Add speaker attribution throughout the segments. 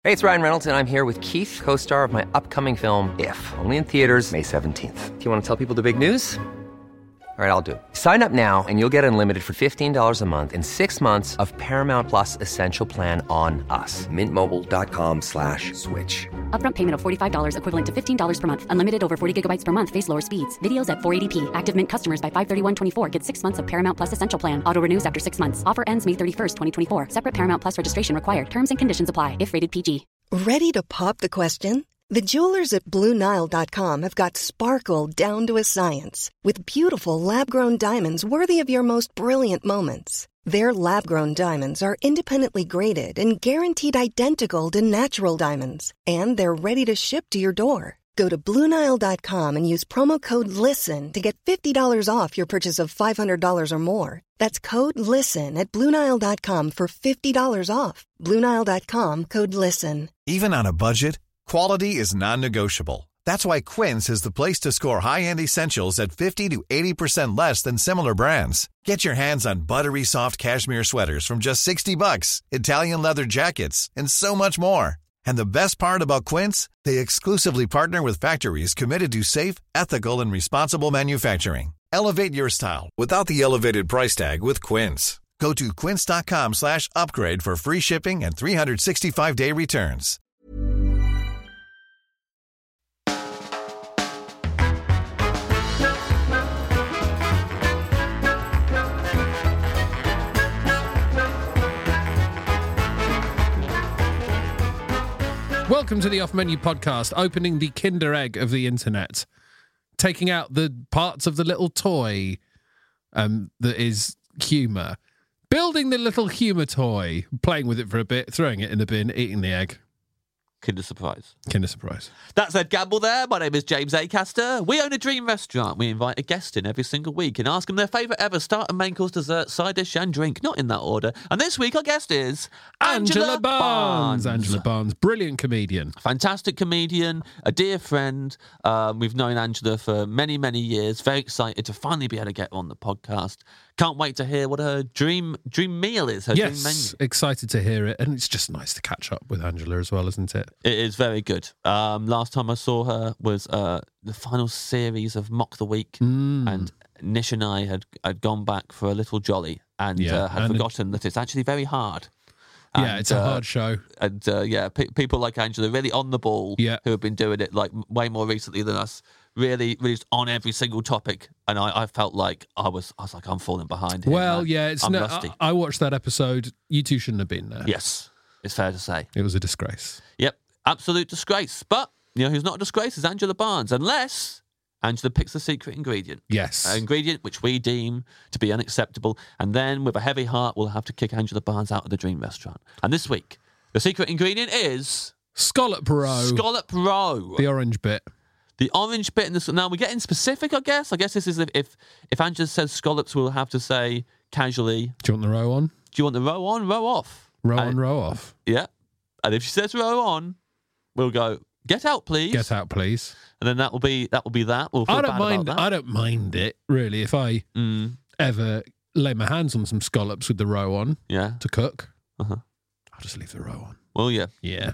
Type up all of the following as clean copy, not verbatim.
Speaker 1: Hey, it's Ryan Reynolds, and I'm here with Keith, co-star of my upcoming film, If, only in theaters May 17th. Do you want to tell people the big news? All right, I'll do it. Sign up now and you'll get unlimited for $15 a month and 6 months of Paramount Plus Essential Plan on us. MintMobile.com/switch.
Speaker 2: Upfront payment of $45 equivalent to $15 per month. Unlimited over 40 gigabytes per month. Face lower speeds. Videos at 480p. Active Mint customers by 531.24 get 6 months of Paramount Plus Essential Plan. Auto renews after 6 months. Offer ends May 31st, 2024. Separate Paramount Plus registration required. Terms and conditions apply if rated PG.
Speaker 3: Ready to pop the question? The jewelers at BlueNile.com have got sparkle down to a science with beautiful lab-grown diamonds worthy of your most brilliant moments. Their lab-grown diamonds are independently graded and guaranteed identical to natural diamonds, and they're ready to ship to your door. Go to BlueNile.com and use promo code LISTEN to get $50 off your purchase of $500 or more. That's code LISTEN at BlueNile.com for $50 off. BlueNile.com, code LISTEN.
Speaker 4: Even on a budget, quality is non-negotiable. That's why Quince is the place to score high-end essentials at 50 to 80% less than similar brands. Get your hands on buttery soft cashmere sweaters from just $60, Italian leather jackets, and so much more. And the best part about Quince, they exclusively partner with factories committed to safe, ethical, and responsible manufacturing. Elevate your style without the elevated price tag with Quince. Go to quince.com/upgrade for free shipping and 365-day returns.
Speaker 5: Welcome to the Off Menu Podcast, opening the Kinder Egg of the internet, taking out the parts of the little toy that is humour, building the little humour toy, playing with it for a bit, throwing it in the bin, eating the egg.
Speaker 6: Kinder Surprise.
Speaker 5: Kinder Surprise.
Speaker 6: That's Ed Gamble there. My name is James Acaster. We own a dream restaurant. We invite a guest in every single week and ask them their favourite ever starter, main course, dessert, side dish and drink. Not in that order. And this week our guest is Angela Barnes.
Speaker 5: Angela Barnes, brilliant comedian.
Speaker 6: Fantastic comedian, a dear friend. We've known Angela for many, many years. Very excited to finally be able to get her on the podcast. Can't wait to hear what her dream meal is, her dream menu.
Speaker 5: Excited to hear it. And it's just nice to catch up with Angela as well, isn't it?
Speaker 6: It is very good. Last time I saw her was the final series of Mock the Week, and Nish and I had gone back for a little jolly and had forgotten that it's actually very hard.
Speaker 5: Yeah, it's a hard show.
Speaker 6: And people like Angela, really on the ball, who have been doing it like way more recently than us, really on every single topic. And I felt like I was like, I'm falling behind here.
Speaker 5: Well,
Speaker 6: man. I'm rusty.
Speaker 5: I watched that episode. You two shouldn't have been there.
Speaker 6: Yes, it's fair to say.
Speaker 5: It was a disgrace.
Speaker 6: Yep, absolute disgrace. But, you know, who's not a disgrace is Angela Barnes, unless Angela picks the secret ingredient.
Speaker 5: Yes.
Speaker 6: An ingredient which we deem to be unacceptable. And then, with a heavy heart, we'll have to kick Angela Barnes out of the dream restaurant. And this week, the secret ingredient is...
Speaker 5: Scallop roe.
Speaker 6: Scallop roe.
Speaker 5: The orange bit.
Speaker 6: The orange bit in this. Now, we're getting specific, I guess. I guess this is if Angela says scallops, we'll have to say casually...
Speaker 5: Do you want the roe on?
Speaker 6: Do you want the roe on, roe off?
Speaker 5: Roe on, roe off.
Speaker 6: Yeah. And if she says roe on, we'll go... Get out, please.
Speaker 5: Get out, please.
Speaker 6: And then that will be that. We'll feel
Speaker 5: I don't
Speaker 6: bad
Speaker 5: mind.
Speaker 6: about that.
Speaker 5: I don't mind it really. If I ever lay my hands on some scallops with the roe on, to cook, I'll just leave the roe on.
Speaker 6: Well, yeah.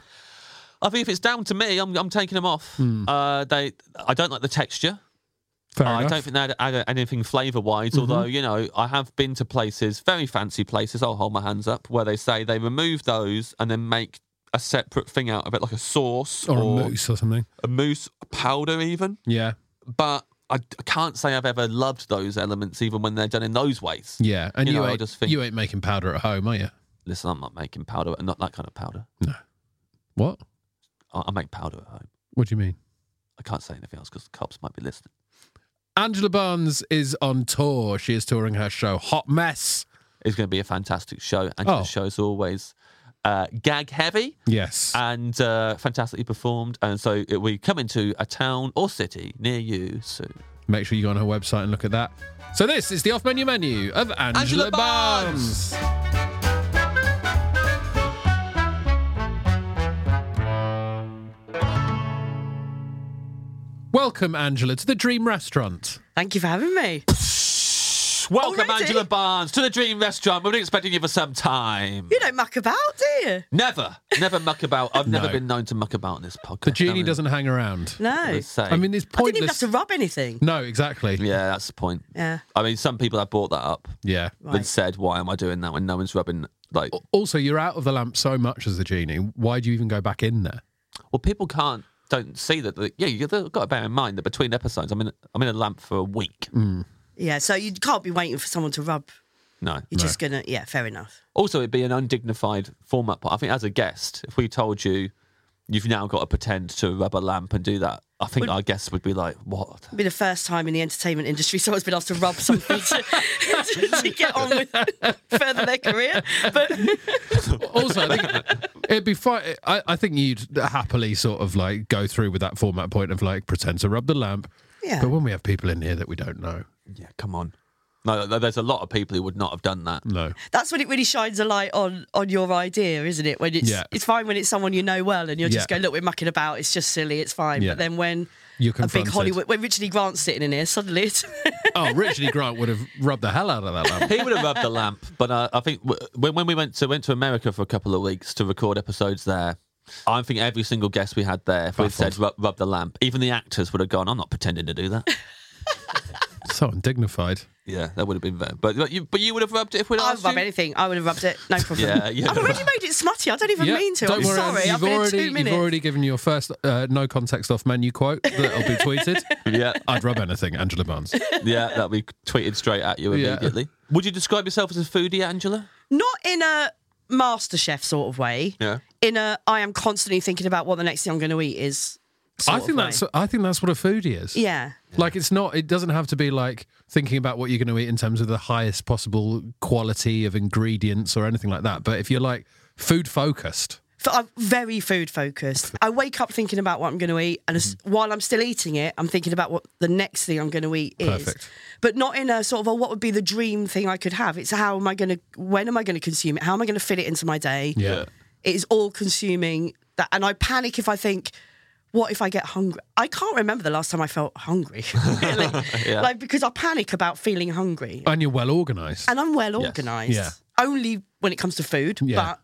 Speaker 6: I think if it's down to me, I'm taking them off. I don't like the texture.
Speaker 5: Fair enough.
Speaker 6: I don't think they add anything flavour-wise, although, you know, I have been to places, very fancy places, I'll hold my hands up, where they say they remove those and then make a separate thing out of it, like a sauce.
Speaker 5: Or a mousse or something.
Speaker 6: A mousse, a powder even.
Speaker 5: Yeah.
Speaker 6: But I can't say I've ever loved those elements, even when they're done in those ways.
Speaker 5: Yeah, and you
Speaker 6: you
Speaker 5: ain't making powder at home, are you?
Speaker 6: Listen, I'm not making powder, not that kind of powder.
Speaker 5: No. What?
Speaker 6: I make powder at home.
Speaker 5: What do you mean?
Speaker 6: I can't say anything else because the cops might be listening.
Speaker 5: Angela Barnes is on tour. She is touring her show, Hot Mess.
Speaker 6: It's going to be a fantastic show. Angela's show is always gag heavy.
Speaker 5: Yes.
Speaker 6: And fantastically performed. And so we come into a town or city near you soon.
Speaker 5: Make sure you go on her website and look at that. So this is the off-menu menu of Angela Barnes. Welcome, Angela, to the Dream Restaurant.
Speaker 7: Thank you for having me.
Speaker 6: Welcome,
Speaker 7: Already?
Speaker 6: Angela Barnes, to the Dream Restaurant. We've been expecting you for some time.
Speaker 7: You don't muck about, do you?
Speaker 6: Never muck about. I've never
Speaker 5: No.
Speaker 6: been known to muck about in this podcast.
Speaker 5: The genie doesn't hang around.
Speaker 7: No.
Speaker 5: I mean, it's
Speaker 7: I didn't even
Speaker 5: pointless.
Speaker 7: have to rub anything.
Speaker 5: No, exactly.
Speaker 6: Yeah, that's the point.
Speaker 7: Yeah.
Speaker 6: I mean, some people have brought that up
Speaker 5: Yeah.
Speaker 6: and said, "Why am I doing that when no one's rubbing?" Like,
Speaker 5: Also, you're out of the lamp so much as the genie. Why do you even go back in there?
Speaker 6: well, people don't see that. You've got to bear in mind that between episodes, I'm in a lamp for a week.
Speaker 7: Yeah, so you can't be waiting for someone to rub.
Speaker 6: No.
Speaker 7: You're just going to, yeah, fair enough.
Speaker 6: Also, it'd be an undignified format. I think as a guest, if we told you you've now got to pretend to rub a lamp and do that, I think our guests would be like, "What?"
Speaker 7: It'll be the first time in the entertainment industry someone's been asked to rub something to get on with further their career. But
Speaker 5: Also, I think it'd be fine. I think you'd happily sort of like go through with that format point of like pretend to rub the lamp.
Speaker 7: yeah,
Speaker 5: But when we have people in here that we don't know,
Speaker 6: Yeah, come on. No, there's a lot of people who would not have done that.
Speaker 5: no.
Speaker 7: that's when it really shines a light on your idea, isn't it? When it's fine when it's someone you know well and you're just
Speaker 5: Yeah.
Speaker 7: going, look, we're mucking about, it's just silly, it's fine.
Speaker 5: Yeah.
Speaker 7: But then when
Speaker 5: You're
Speaker 7: a big
Speaker 5: confronted.
Speaker 7: Hollywood, when Richard E. Grant's sitting in here, suddenly it's
Speaker 5: Oh, Richard E. Grant would have rubbed the hell out of that lamp.
Speaker 6: He would have rubbed the lamp, but I think when we went to America for a couple of weeks to record episodes there, I think every single guest we had there, if we'd said rub the lamp, even the actors would have gone, "I'm not pretending to do that."
Speaker 5: So undignified.
Speaker 6: Yeah, that would have been better. But you would have rubbed it if we'd
Speaker 7: I'd
Speaker 6: asked
Speaker 7: rub
Speaker 6: you?
Speaker 7: anything. I would have rubbed it, no problem.
Speaker 6: Yeah, yeah.
Speaker 7: I've already made it smutty. I don't even mean to.
Speaker 5: Don't
Speaker 7: I'm
Speaker 5: worry,
Speaker 7: sorry. I've been here 2 minutes.
Speaker 5: You've already given your first no context off menu quote that'll be tweeted.
Speaker 6: Yeah,
Speaker 5: I'd rub anything, Angela Barnes.
Speaker 6: yeah, that'll be tweeted straight at you
Speaker 5: Yeah.
Speaker 6: immediately. Would you describe yourself as a foodie, Angela?
Speaker 7: Not in a MasterChef sort of way.
Speaker 6: Yeah.
Speaker 7: In a, I am constantly thinking about what the next thing I'm going to eat is.
Speaker 5: I think that's what a foodie is.
Speaker 7: Yeah.
Speaker 5: Like it doesn't have to be like thinking about what you're going to eat in terms of the highest possible quality of ingredients or anything like that. But if you're like food focused.
Speaker 7: I'm very food focused. I wake up thinking about what I'm going to eat, and while I'm still eating it, I'm thinking about what the next thing I'm going to eat is.
Speaker 5: Perfect.
Speaker 7: But not in a sort of, what would be the dream thing I could have? It's when am I going to consume it? How am I going to fit it into my day?
Speaker 5: Yeah.
Speaker 7: It is all consuming that, and I panic if I think, what if I get hungry? I can't remember the last time I felt hungry, really. Like, because I panic about feeling hungry.
Speaker 5: And you're well organised.
Speaker 7: And I'm well organised.
Speaker 5: Yeah.
Speaker 7: Only when it comes to food,
Speaker 5: Yeah.
Speaker 7: but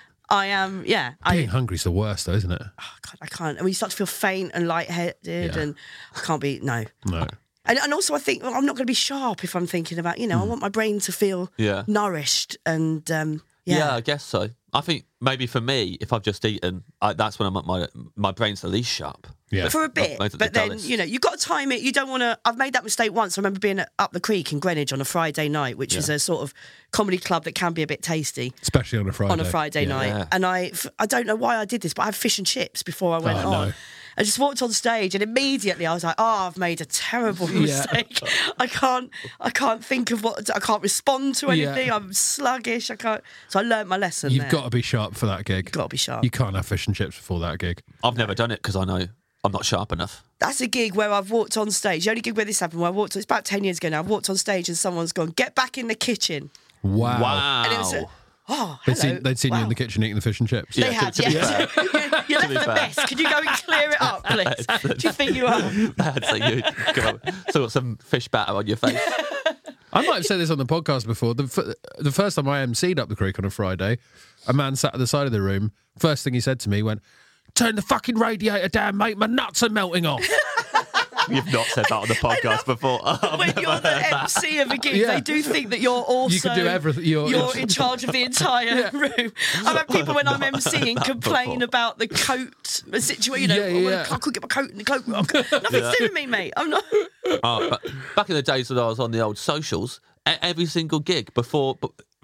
Speaker 7: I am,
Speaker 5: Being hungry's the worst though, isn't it?
Speaker 7: Oh, God, I can't. And when you start to feel faint and lightheaded,
Speaker 5: Yeah.
Speaker 7: and I can't be, no.
Speaker 5: No.
Speaker 7: And also I think, I'm not going to be sharp if I'm thinking about, I want my brain to feel nourished and,
Speaker 6: Yeah, I guess so. I think maybe for me, if I've just eaten, that's when I'm at my brain's the least sharp.
Speaker 5: Yeah.
Speaker 7: For a bit,
Speaker 6: Most of
Speaker 7: but
Speaker 6: the
Speaker 7: then,
Speaker 6: dullest.
Speaker 7: you've got to time it. You don't want to... I've made that mistake once. I remember being at Up the Creek in Greenwich on a Friday night, which is a sort of comedy club that can be a bit tasty
Speaker 5: Especially on a Friday.
Speaker 7: on a Friday
Speaker 5: Yeah.
Speaker 7: night.
Speaker 6: Yeah.
Speaker 7: And I don't know why I did this, but I had fish and chips before I went
Speaker 5: Oh,
Speaker 7: on.
Speaker 5: no.
Speaker 7: I just walked on stage and immediately I was like, I've made a terrible mistake. I can't think of I can't respond to anything. I'm sluggish. I can't. So I learned my lesson.
Speaker 5: You've got to be sharp for that gig.
Speaker 7: got to be sharp.
Speaker 5: You can't have fish and chips before that gig.
Speaker 6: I've never done it because I know I'm not sharp enough.
Speaker 7: That's a gig where I've walked on stage. The only gig where this happened, where it's about 10 years ago now. I've walked on stage and someone's gone, get back in the kitchen.
Speaker 5: Wow.
Speaker 7: And it was hello.
Speaker 5: They'd seen you in the kitchen eating the fish and chips.
Speaker 7: They had,
Speaker 6: to be
Speaker 7: yeah. You're left
Speaker 6: be
Speaker 7: the
Speaker 6: fair.
Speaker 7: best. Could you go and clear it up, please? Do you think you are?
Speaker 6: I'd say you still got some fish batter on your face.
Speaker 5: I might have said this on the podcast before. The first time I emceed Up the Creek on a Friday, a man sat at the side of the room. First thing he said to me went, "Turn the fucking radiator down, mate. My nuts are melting off."
Speaker 6: You've not said that on the podcast before.
Speaker 7: When you're the MC of a gig,
Speaker 5: Yeah.
Speaker 7: they do think that you're also...
Speaker 5: You can do everything.
Speaker 7: You're in charge of the entire room. I've had people when I'm MCing complain about the coat situation. I couldn't get my coat in the cloak. Nothing to do with me, mate. I'm not...
Speaker 6: But back in the days when I was on the old socials, every single gig before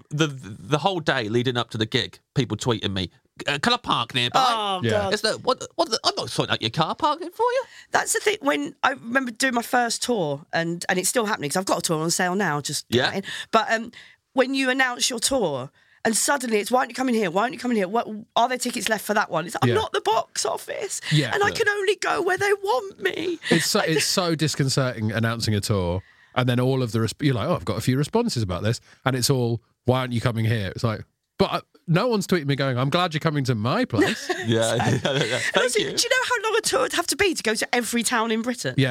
Speaker 6: the whole day leading up to the gig, people tweeting me, "Can I park nearby?"
Speaker 7: Oh,
Speaker 5: Yeah.
Speaker 7: God.
Speaker 6: It's I'm not sorting out your car parking for you.
Speaker 7: That's the thing. When I remember doing my first tour, and it's still happening because I've got a tour on sale now. Just
Speaker 6: Yeah.
Speaker 7: getting- But when you announce your tour, and suddenly it's, why aren't you coming here? Why aren't you coming here? What, are there tickets left for that one? It's, I'm
Speaker 5: Yeah.
Speaker 7: not the box office,
Speaker 5: Yeah.
Speaker 7: and I can only go where they want me.
Speaker 5: It's so disconcerting announcing a tour, and then all of the you're like, "Oh, I've got a few responses about this," and it's all, "Why aren't you coming here?" It's like, but no one's tweeting me going, "I'm glad you're coming to my place."
Speaker 6: Yeah,
Speaker 7: And
Speaker 6: thank
Speaker 7: also,
Speaker 6: you.
Speaker 7: do you know how long a tour would have to be to go to every town in Britain?
Speaker 5: Yeah.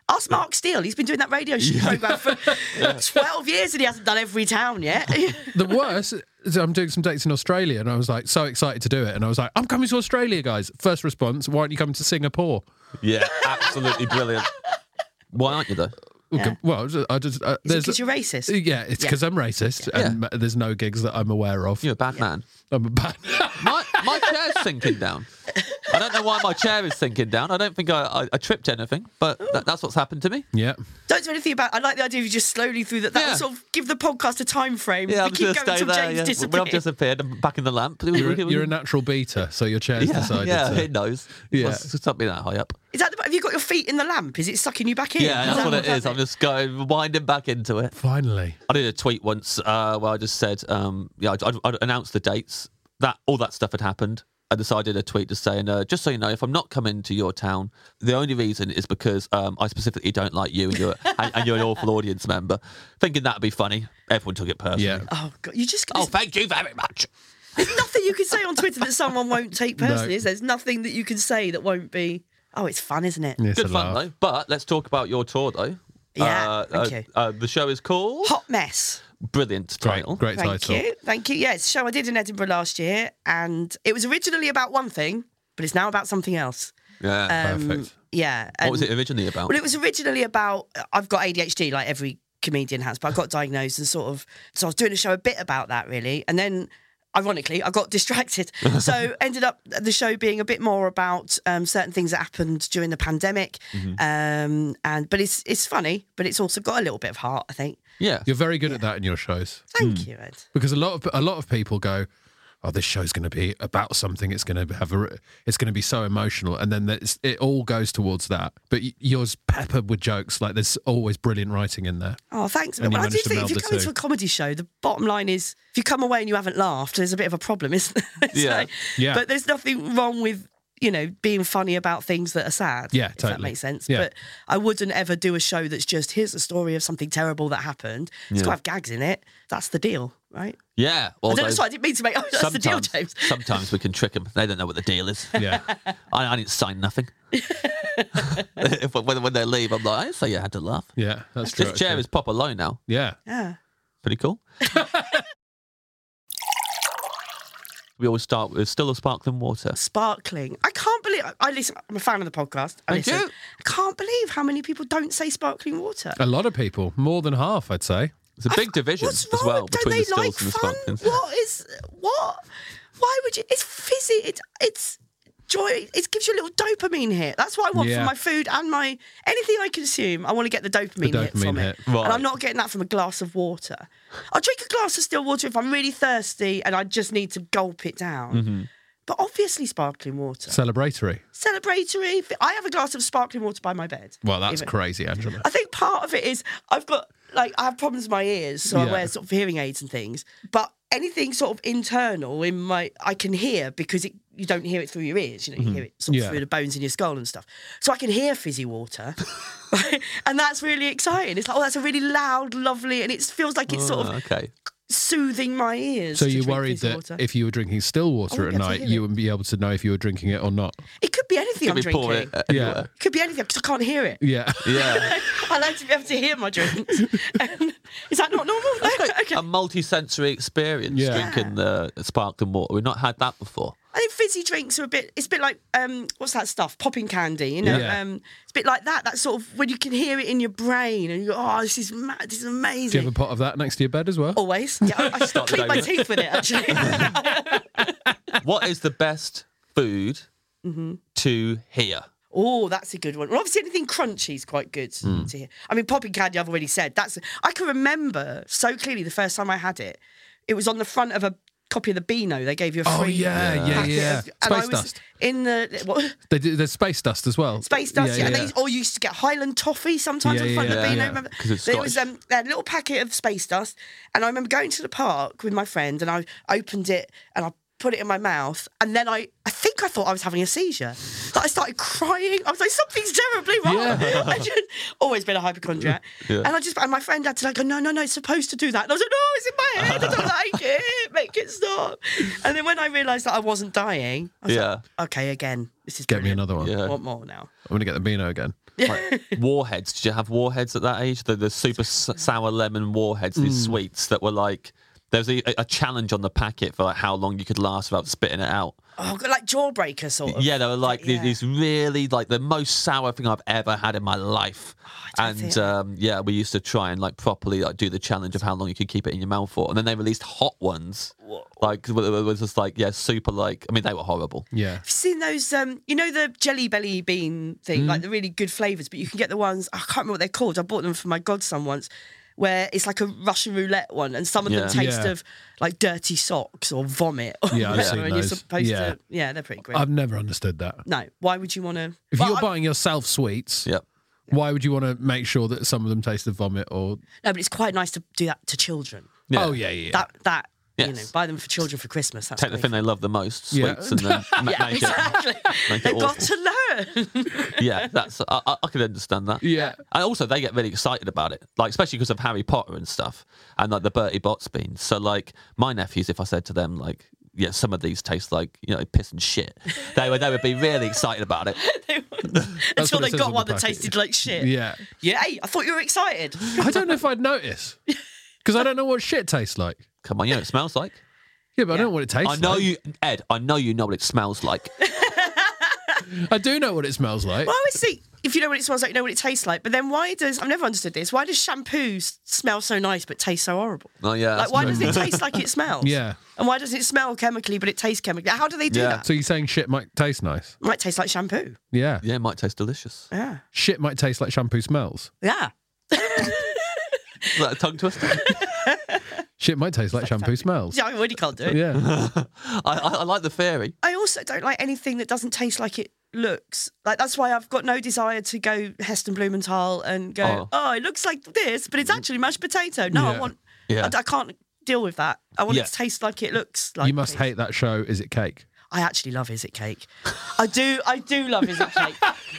Speaker 7: Ask Mark Steele. He's been doing that radio programme for 12 years and he hasn't done every town yet.
Speaker 5: The worst is I'm doing some dates in Australia and I was like so excited to do it. And I was like, I'm coming to Australia, guys. First response, why aren't you coming to Singapore?
Speaker 6: Yeah, absolutely brilliant. Why aren't you, though?
Speaker 5: Yeah. Well, I just...
Speaker 7: because you're racist?
Speaker 5: Yeah, it's because I'm racist and there's no gigs that I'm aware of.
Speaker 6: You're a bad man.
Speaker 5: I'm a bad...
Speaker 6: My chair's sinking down. I don't know why my chair is sinking down. I don't think I tripped anything, but that's what's happened to me.
Speaker 5: Yeah.
Speaker 7: Don't do anything about it. I like the idea of you just slowly through that. That will sort of give the podcast a time frame.
Speaker 6: Yeah, I'm
Speaker 7: keep
Speaker 6: just
Speaker 7: going
Speaker 6: going to stay
Speaker 7: until
Speaker 6: there.
Speaker 7: James
Speaker 6: When I've disappeared, I'm back in the lamp.
Speaker 5: You're a natural beater, so your chair's decided to...
Speaker 6: it knows.
Speaker 5: Yeah.
Speaker 6: It's not be that high up.
Speaker 7: Is that have you got your feet in the lamp? Is it sucking you back in?
Speaker 6: Yeah, that's what it is. I'm just going, winding back into it.
Speaker 5: Finally.
Speaker 6: I did a tweet once where I just said, I'd announced the dates, that all that stuff had happened. I decided a tweet just saying, just so you know, if I'm not coming to your town, the only reason is because I specifically don't like you and you're an awful audience member. Thinking that'd be funny. Everyone took it personally.
Speaker 5: Yeah.
Speaker 7: Oh God, you just.
Speaker 6: Oh, thank you very much.
Speaker 7: There's nothing you can say on Twitter that someone won't take personally. There's nothing that you can say that won't be. Oh, it's fun, isn't it?
Speaker 5: It's
Speaker 6: Good
Speaker 5: a
Speaker 6: fun
Speaker 5: laugh.
Speaker 6: though. But let's talk about your tour though.
Speaker 7: Yeah, thank you.
Speaker 6: The show is called
Speaker 7: Hot Mess.
Speaker 6: Brilliant title.
Speaker 5: Great title.
Speaker 7: Thank you. Yeah, it's a show I did in Edinburgh last year, and it was originally about one thing, but it's now about something else.
Speaker 6: Yeah.
Speaker 5: Perfect.
Speaker 7: Yeah.
Speaker 6: What was it originally about?
Speaker 7: Well, it was originally about, I've got ADHD like every comedian has, but I got diagnosed and so I was doing a show a bit about that really. And then, ironically, I got distracted. So ended up the show being a bit more about certain things that happened during the pandemic. But it's funny, but it's also got a little bit of heart, I think.
Speaker 6: Yeah.
Speaker 5: You're very good at that in your shows.
Speaker 7: Thank you, Ed.
Speaker 5: Because a lot of people go, oh, this show's going to be about something. It's going to be so emotional, and then it all goes towards that. But yours peppered with jokes. Like there's always brilliant writing in there.
Speaker 7: Oh, thanks.
Speaker 5: And you
Speaker 7: Well, I do
Speaker 5: managed to
Speaker 7: think if
Speaker 5: meld
Speaker 7: you
Speaker 5: the
Speaker 7: come into
Speaker 5: two.
Speaker 7: a comedy show, the bottom line is if you come away and you haven't laughed, there's a bit of a problem, isn't there?
Speaker 6: Yeah.
Speaker 5: Yeah.
Speaker 7: But there's nothing wrong with, being funny about things that are sad.
Speaker 5: Yeah,
Speaker 7: if
Speaker 5: totally.
Speaker 7: that makes sense.
Speaker 5: Yeah.
Speaker 7: But I wouldn't ever do a show that's just, here's a story of something terrible that happened. It's got to have gags in it. That's the deal, right?
Speaker 6: Yeah.
Speaker 7: I didn't mean to make, that's the deal, James.
Speaker 6: Sometimes we can trick them. They don't know what the deal is.
Speaker 5: Yeah.
Speaker 6: I didn't sign nothing. when they leave, I'm like, I didn't say you had to laugh.
Speaker 5: Yeah, that's true.
Speaker 6: This chair is proper low now.
Speaker 5: Yeah.
Speaker 7: Yeah.
Speaker 6: Pretty cool. We always start with still a sparkling water.
Speaker 7: Sparkling. I can't believe, I listen, I'm a fan of the podcast.
Speaker 6: Thank you.
Speaker 7: I can't believe how many people don't say sparkling water.
Speaker 5: A lot of people, more than half, I'd say.
Speaker 6: It's a big division
Speaker 7: What's
Speaker 6: as
Speaker 7: wrong
Speaker 6: well
Speaker 7: with-
Speaker 6: between the
Speaker 7: don't they
Speaker 6: stills
Speaker 7: like
Speaker 6: and the
Speaker 7: fun?
Speaker 6: sparklings.
Speaker 7: What? Why would you? It's fizzy. It's joy. It gives you a little dopamine hit. That's what I want
Speaker 5: Yeah.
Speaker 7: from my food and my anything I consume. I want to get the dopamine, hit from
Speaker 5: dopamine
Speaker 7: it,
Speaker 5: hit.
Speaker 6: Right.
Speaker 7: and I'm not getting that from a glass of water. I'll drink a glass of still water if I'm really thirsty and I just need to gulp it down.
Speaker 6: Mm-hmm.
Speaker 7: But obviously, sparkling water.
Speaker 5: Celebratory.
Speaker 7: Celebratory. I have a glass of sparkling water by my bed.
Speaker 5: Well, that's
Speaker 7: Even.
Speaker 5: crazy, Angela.
Speaker 7: I think part of it is I have problems with my ears, so I
Speaker 5: Yeah.
Speaker 7: wear sort of hearing aids and things. But anything sort of internal I can hear because you don't hear it through your ears. You hear it sort of
Speaker 5: Yeah.
Speaker 7: through the bones in your skull and stuff. So I can hear fizzy water, right? And that's really exciting. It's like, oh, that's a really loud, lovely, and it feels like it's sort of
Speaker 6: Okay.
Speaker 7: soothing my ears.
Speaker 5: So
Speaker 7: to
Speaker 5: you
Speaker 7: drink
Speaker 5: worried
Speaker 7: fizzy
Speaker 5: that
Speaker 7: water.
Speaker 5: if you were drinking still water
Speaker 7: I
Speaker 5: at
Speaker 7: wouldn't be able to
Speaker 5: night,
Speaker 7: hear
Speaker 5: you
Speaker 7: it.
Speaker 5: wouldn't be able to know if you were drinking it or not?
Speaker 7: It could be anything I'm
Speaker 6: Can we pour
Speaker 7: drinking.
Speaker 6: it
Speaker 5: Yeah.
Speaker 6: anywhere?
Speaker 7: It could be anything because I can't hear it.
Speaker 5: Yeah.
Speaker 6: Yeah.
Speaker 7: I like to be able to hear my drinks. Is that not normal? Okay.
Speaker 6: A multi-sensory experience
Speaker 5: Yeah.
Speaker 6: drinking the sparkling water. We've not had that before.
Speaker 7: I think fizzy drinks are it's a bit like, what's that stuff? Popping candy, you know?
Speaker 5: Yeah.
Speaker 7: It's a bit like that. That sort of, when you can hear it in your brain and you go, oh, this is mad, this is amazing.
Speaker 5: Do you have a pot of that next to your bed as well?
Speaker 7: Always. Yeah, I still
Speaker 6: Start the
Speaker 7: clean
Speaker 6: day
Speaker 7: my
Speaker 6: with it.
Speaker 7: teeth with it, actually.
Speaker 6: What is the best food to hear?
Speaker 7: Oh, that's a good one. Well, obviously, anything crunchy is quite good to hear. I mean, popping candy, I've already said. I can remember so clearly the first time I had it. It was on the front of a copy of the Beano. They gave you a free
Speaker 5: Oh, yeah.
Speaker 7: packet and I
Speaker 5: Space
Speaker 7: was
Speaker 5: dust.
Speaker 7: in the... What?
Speaker 5: There's space dust as well.
Speaker 7: Space dust, yeah. And
Speaker 5: yeah.
Speaker 7: they, or you used to get Highland toffee sometimes
Speaker 5: Yeah,
Speaker 7: on the front
Speaker 5: yeah,
Speaker 7: of the Beano.
Speaker 5: yeah.
Speaker 7: Remember?
Speaker 6: 'Cause it's
Speaker 7: There was
Speaker 6: Scottish.
Speaker 7: they had a little packet of space dust, and I remember going to the park with my friend, and I opened it, and I put it in my mouth, and then I think I thought I was having a seizure. Like I started crying. I was like, something's terribly wrong.
Speaker 5: Yeah.
Speaker 7: I just, always been a hypochondriac. And and my friend had to go, no, it's supposed to do that. And I was like, no, it's in my head. I don't like it. Make it stop. And then when I realised that I wasn't dying, I was like, okay, again, this is
Speaker 5: Get me
Speaker 7: brilliant.
Speaker 5: another one.
Speaker 7: I want more now.
Speaker 5: I'm going to get the Beano again.
Speaker 6: Like Warheads. Did you have Warheads at that age? The super sour lemon Warheads, these sweets that were like, there was a challenge on the packet for like how long you could last without spitting it out.
Speaker 7: Oh, like Jawbreaker sort of.
Speaker 6: Yeah, they were like these really like the most sour thing I've ever had in my life. We used to try and like properly like do the challenge of how long you could keep it in your mouth for. And then they released hot ones. Like it was just like super like, I mean, they were horrible.
Speaker 5: Yeah.
Speaker 7: Have you seen those, you know, the Jelly Belly bean thing, like the really good flavours, but you can get the ones, I can't remember what they're called. I bought them for my godson once, where it's like a Russian roulette one, and some of them taste of like dirty socks or vomit. Or
Speaker 5: Yeah, I've
Speaker 7: whatever,
Speaker 5: seen
Speaker 7: and you're
Speaker 5: those.
Speaker 7: supposed to, they're pretty grim.
Speaker 5: I've never understood that.
Speaker 7: No, why would you want to?
Speaker 5: If you're buying yourself sweets, why would you want to make sure that some of them taste of vomit or?
Speaker 7: No, but it's quite nice to do that to children.
Speaker 5: Yeah. Oh yeah.
Speaker 7: That.
Speaker 6: Yes.
Speaker 7: You know, buy them for children for Christmas. That's
Speaker 6: Take the thing they love the most, sweets, and then make
Speaker 7: exactly.
Speaker 6: it
Speaker 7: They've
Speaker 6: awful.
Speaker 7: got to learn.
Speaker 6: Yeah, that's I could understand that.
Speaker 5: Yeah.
Speaker 6: And also they get really excited about it, like especially because of Harry Potter and stuff, and like the Bertie Bott's beans. So like my nephews, if I said to them like, yeah, some of these taste like, you know, piss and shit, they would be really excited about it.
Speaker 7: Until
Speaker 5: what
Speaker 7: they
Speaker 5: it says
Speaker 7: got
Speaker 5: on
Speaker 7: one
Speaker 5: the
Speaker 7: that
Speaker 5: packet.
Speaker 7: tasted like shit.
Speaker 5: Yeah.
Speaker 7: Yeah, hey, I thought you were excited.
Speaker 5: I don't know if I'd notice because I don't know what shit tastes like.
Speaker 6: Come on, you know what it smells like.
Speaker 5: Yeah, but I don't know what it tastes
Speaker 6: I know
Speaker 5: like.
Speaker 6: you, Ed. I know you know what it smells like.
Speaker 5: I do know what it smells like.
Speaker 7: Well, I always think if you know what it smells like, you know what it tastes like. But then I've never understood this. Why does shampoo smell so nice but taste so horrible?
Speaker 6: Oh yeah.
Speaker 7: Like, why does it taste like it smells?
Speaker 5: Yeah.
Speaker 7: And why does it smell chemically but it tastes chemically? How do they do that?
Speaker 5: So you're saying shit might taste nice?
Speaker 7: It might taste like shampoo.
Speaker 5: Yeah.
Speaker 6: Yeah, it might taste delicious.
Speaker 7: Yeah.
Speaker 5: Shit might taste like shampoo smells.
Speaker 7: Yeah.
Speaker 6: Is that a tongue twister?
Speaker 5: Shit might taste like shampoo smells.
Speaker 7: Yeah, I already can't do it.
Speaker 5: Yeah.
Speaker 6: I like the theory.
Speaker 7: I also don't like anything that doesn't taste like it looks. Like, that's why I've got no desire to go Heston Blumenthal and go, it looks like this, but it's actually mashed potato. No, I want...
Speaker 6: Yeah.
Speaker 7: I can't deal with that. I want it to taste like it looks like.
Speaker 5: You must hate that show, Is It Cake?
Speaker 7: I actually love Is It Cake. I do love Is It Cake.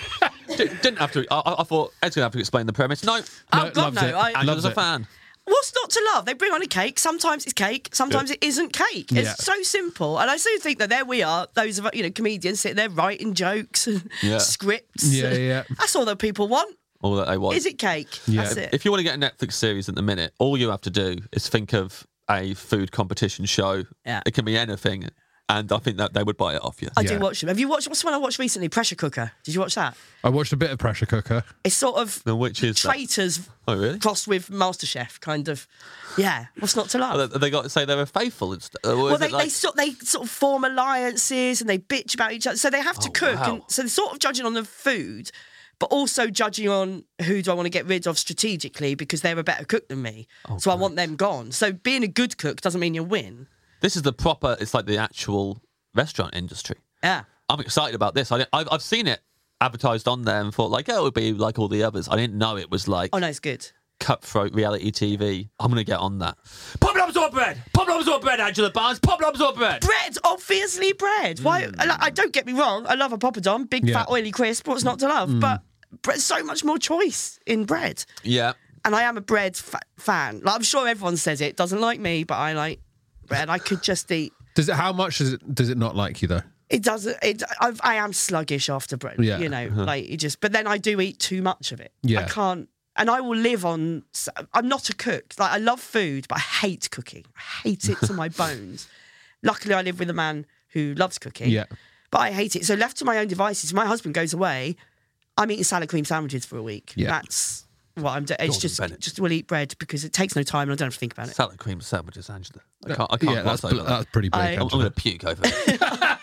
Speaker 6: Didn't have to. I thought Ed's going to have to explain the premise. No.
Speaker 7: Oh, God,
Speaker 5: loves
Speaker 7: no.
Speaker 5: it.
Speaker 6: Angela's a fan.
Speaker 7: What's not to love? They bring on a cake. Sometimes it's cake. Sometimes it isn't cake.
Speaker 5: Yeah.
Speaker 7: It's so simple. And I do think that there we are, those of comedians sitting there writing jokes and scripts.
Speaker 5: Yeah.
Speaker 7: That's all that people want.
Speaker 6: All that they want.
Speaker 7: Is it cake?
Speaker 5: Yeah.
Speaker 7: That's it.
Speaker 6: If you want to get a Netflix series at the minute, all you have to do is think of a food competition show.
Speaker 7: Yeah.
Speaker 6: It can be anything. And I think that they would buy it off you.
Speaker 7: I do watch them. Have you watched? What's the one I watched recently? Pressure Cooker. Did you watch that?
Speaker 5: I watched a bit of Pressure Cooker.
Speaker 7: It's sort of
Speaker 6: Which is that?
Speaker 7: traitors
Speaker 6: Oh, really?
Speaker 7: crossed with MasterChef, kind of. Yeah. What's not to love?
Speaker 6: They got to say they were faithful and stuff.
Speaker 7: Well, they sort of form alliances and they bitch about each other. So they have to cook.
Speaker 6: wow.
Speaker 7: And so they're sort of judging on the food, but also judging on who do I want to get rid of strategically because they're a better cook than me. So I want them gone. So being a good cook doesn't mean you win.
Speaker 6: This is the proper, it's like the actual restaurant industry.
Speaker 7: Yeah.
Speaker 6: I'm excited about this. I've seen it advertised on there and thought like, it would be like all the others. I didn't know it was like
Speaker 7: Oh, no, it's good.
Speaker 6: cutthroat reality TV. I'm going to get on that. Problems or bread? Problems or bread, Angela Barnes? Problems or bread?
Speaker 7: Bread, obviously bread. Why? I don't get me wrong. I love a poppadom, big fat oily crisp. What's not to love? But bread's so much more choice in bread.
Speaker 6: Yeah.
Speaker 7: And I am a bread fan. Like, I'm sure everyone says it doesn't like me, but I like bread. I could just eat.
Speaker 5: How much does it not like you though?
Speaker 7: It doesn't. I am sluggish after bread.
Speaker 5: Yeah.
Speaker 7: You know, like you just. But then I do eat too much of it.
Speaker 5: Yeah.
Speaker 7: I can't. And I will live on. I'm not a cook. Like, I love food, but I hate cooking. I hate it to my bones. Luckily, I live with a man who loves cooking.
Speaker 5: Yeah.
Speaker 7: But I hate it. So left to my own devices, my husband goes away. I'm eating salad cream sandwiches for a week.
Speaker 5: Yeah.
Speaker 7: That's what I'm doing. It's
Speaker 6: Gordon Bennett.
Speaker 7: just we'll eat bread because it takes no time and I don't have to think about it.
Speaker 6: Salad cream sandwiches, Angela. I can't
Speaker 5: Yeah,
Speaker 6: gloss over that.
Speaker 5: that's pretty bleak.
Speaker 7: I'm
Speaker 6: I'm going to puke over it.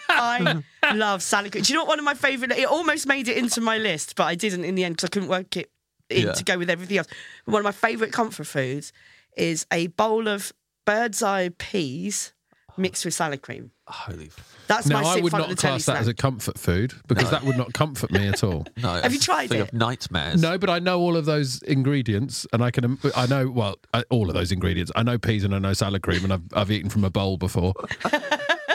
Speaker 7: I love salad cream. Do you know what one of my favourite? It almost made it into my list, but I didn't in the end because I couldn't work it in to go with everything else. But one of my favourite comfort foods is a bowl of bird's eye peas mixed with salad cream.
Speaker 6: Holy
Speaker 7: That's
Speaker 5: Now,
Speaker 7: my
Speaker 5: I
Speaker 7: sit
Speaker 5: would
Speaker 7: front
Speaker 5: not
Speaker 7: of the telly
Speaker 5: class that
Speaker 7: snack.
Speaker 5: as a comfort food because that would not comfort me at all.
Speaker 6: no.
Speaker 7: Have you tried
Speaker 6: think
Speaker 7: it?
Speaker 6: of nightmares.
Speaker 5: No, but I know all of those ingredients, and I know all of those ingredients. I know peas and I know salad cream, and I've eaten from a bowl before.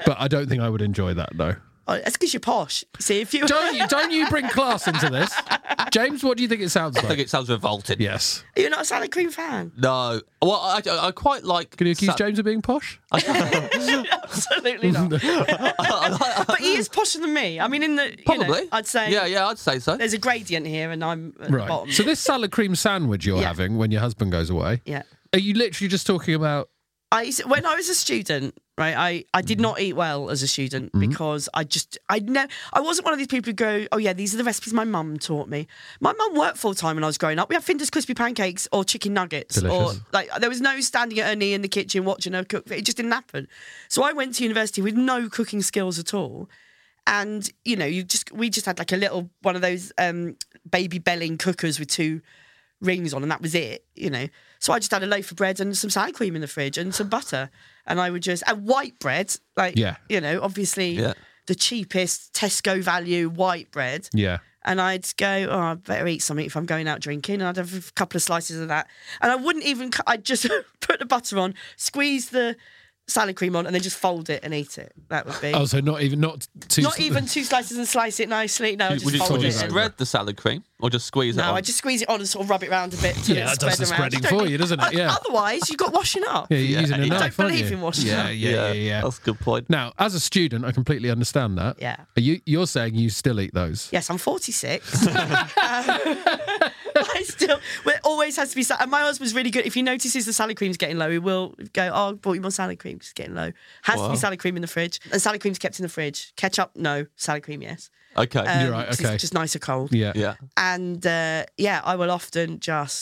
Speaker 5: But I don't think I would enjoy that, though.
Speaker 7: Oh, that's because you're posh. See, if you
Speaker 5: Don't you bring class into this. James, what do you think it sounds
Speaker 6: I
Speaker 5: like?
Speaker 6: think it sounds revolting.
Speaker 5: Yes.
Speaker 7: you're not a salad cream fan.
Speaker 6: No. Well, I quite like...
Speaker 5: Can you accuse James of being posh?
Speaker 7: Absolutely not. But he is posher than me. I mean,
Speaker 6: Probably.
Speaker 7: I'd say.
Speaker 6: Yeah, I'd say so.
Speaker 7: There's a gradient here, and I'm at the
Speaker 5: Right.
Speaker 7: bottom.
Speaker 5: So this salad cream sandwich you're having when your husband goes away,
Speaker 7: Yeah.
Speaker 5: are you literally just talking about...
Speaker 7: When I was a student, right, I did not eat well as a student because I wasn't one of these people who go, oh yeah, these are the recipes my mum taught me. My mum worked full time when I was growing up. We had Finder's crispy pancakes or chicken nuggets,
Speaker 5: Delicious.
Speaker 7: or like there was no standing at her knee in the kitchen watching her cook. It just didn't happen. So I went to university with no cooking skills at all. And we just had like a little one of those baby belling cookers with 2 rings on, and that was it, So I just had a loaf of bread and some sour cream in the fridge and some butter, and I would and white bread, obviously the cheapest Tesco value white bread.
Speaker 5: Yeah.
Speaker 7: And I'd go, oh, I better eat something if I'm going out drinking. And I'd have a couple of slices of that, and I wouldn't even. I'd just put the butter on, squeeze the salad cream on, and then just fold it and eat it. That would be.
Speaker 5: Oh, so not even 2
Speaker 7: slices and slice it nicely. No, I just
Speaker 6: Would
Speaker 7: fold
Speaker 6: you
Speaker 7: it.
Speaker 6: spread the salad cream or just squeeze it on?
Speaker 7: No, I just squeeze it on and sort of rub it around a bit. Till
Speaker 5: Yeah,
Speaker 7: it's
Speaker 5: that does the
Speaker 7: spread around.
Speaker 5: spreading for you, doesn't it? Yeah.
Speaker 7: Otherwise, you've got washing up.
Speaker 5: Yeah, you're using a
Speaker 7: I
Speaker 5: knife,
Speaker 7: don't
Speaker 5: aren't
Speaker 7: believe
Speaker 5: you?
Speaker 7: in washing
Speaker 5: Yeah,
Speaker 7: up.
Speaker 5: yeah.
Speaker 6: That's a good point.
Speaker 5: Now, as a student, I completely understand that.
Speaker 7: Yeah.
Speaker 5: You're saying you still eat those?
Speaker 7: Yes, I'm 46. It always has to be. And my husband's really good. If he notices the salad cream's getting low, he will go, oh, I bought you more salad cream. It's getting low. Has to be salad cream in the fridge. And salad cream's kept in the fridge. Ketchup, no. Salad cream, yes.
Speaker 6: Okay.
Speaker 5: You're right,
Speaker 7: 'cause
Speaker 5: okay.
Speaker 7: It's just nice and cold.
Speaker 5: Yeah.
Speaker 6: Yeah.
Speaker 7: And I will often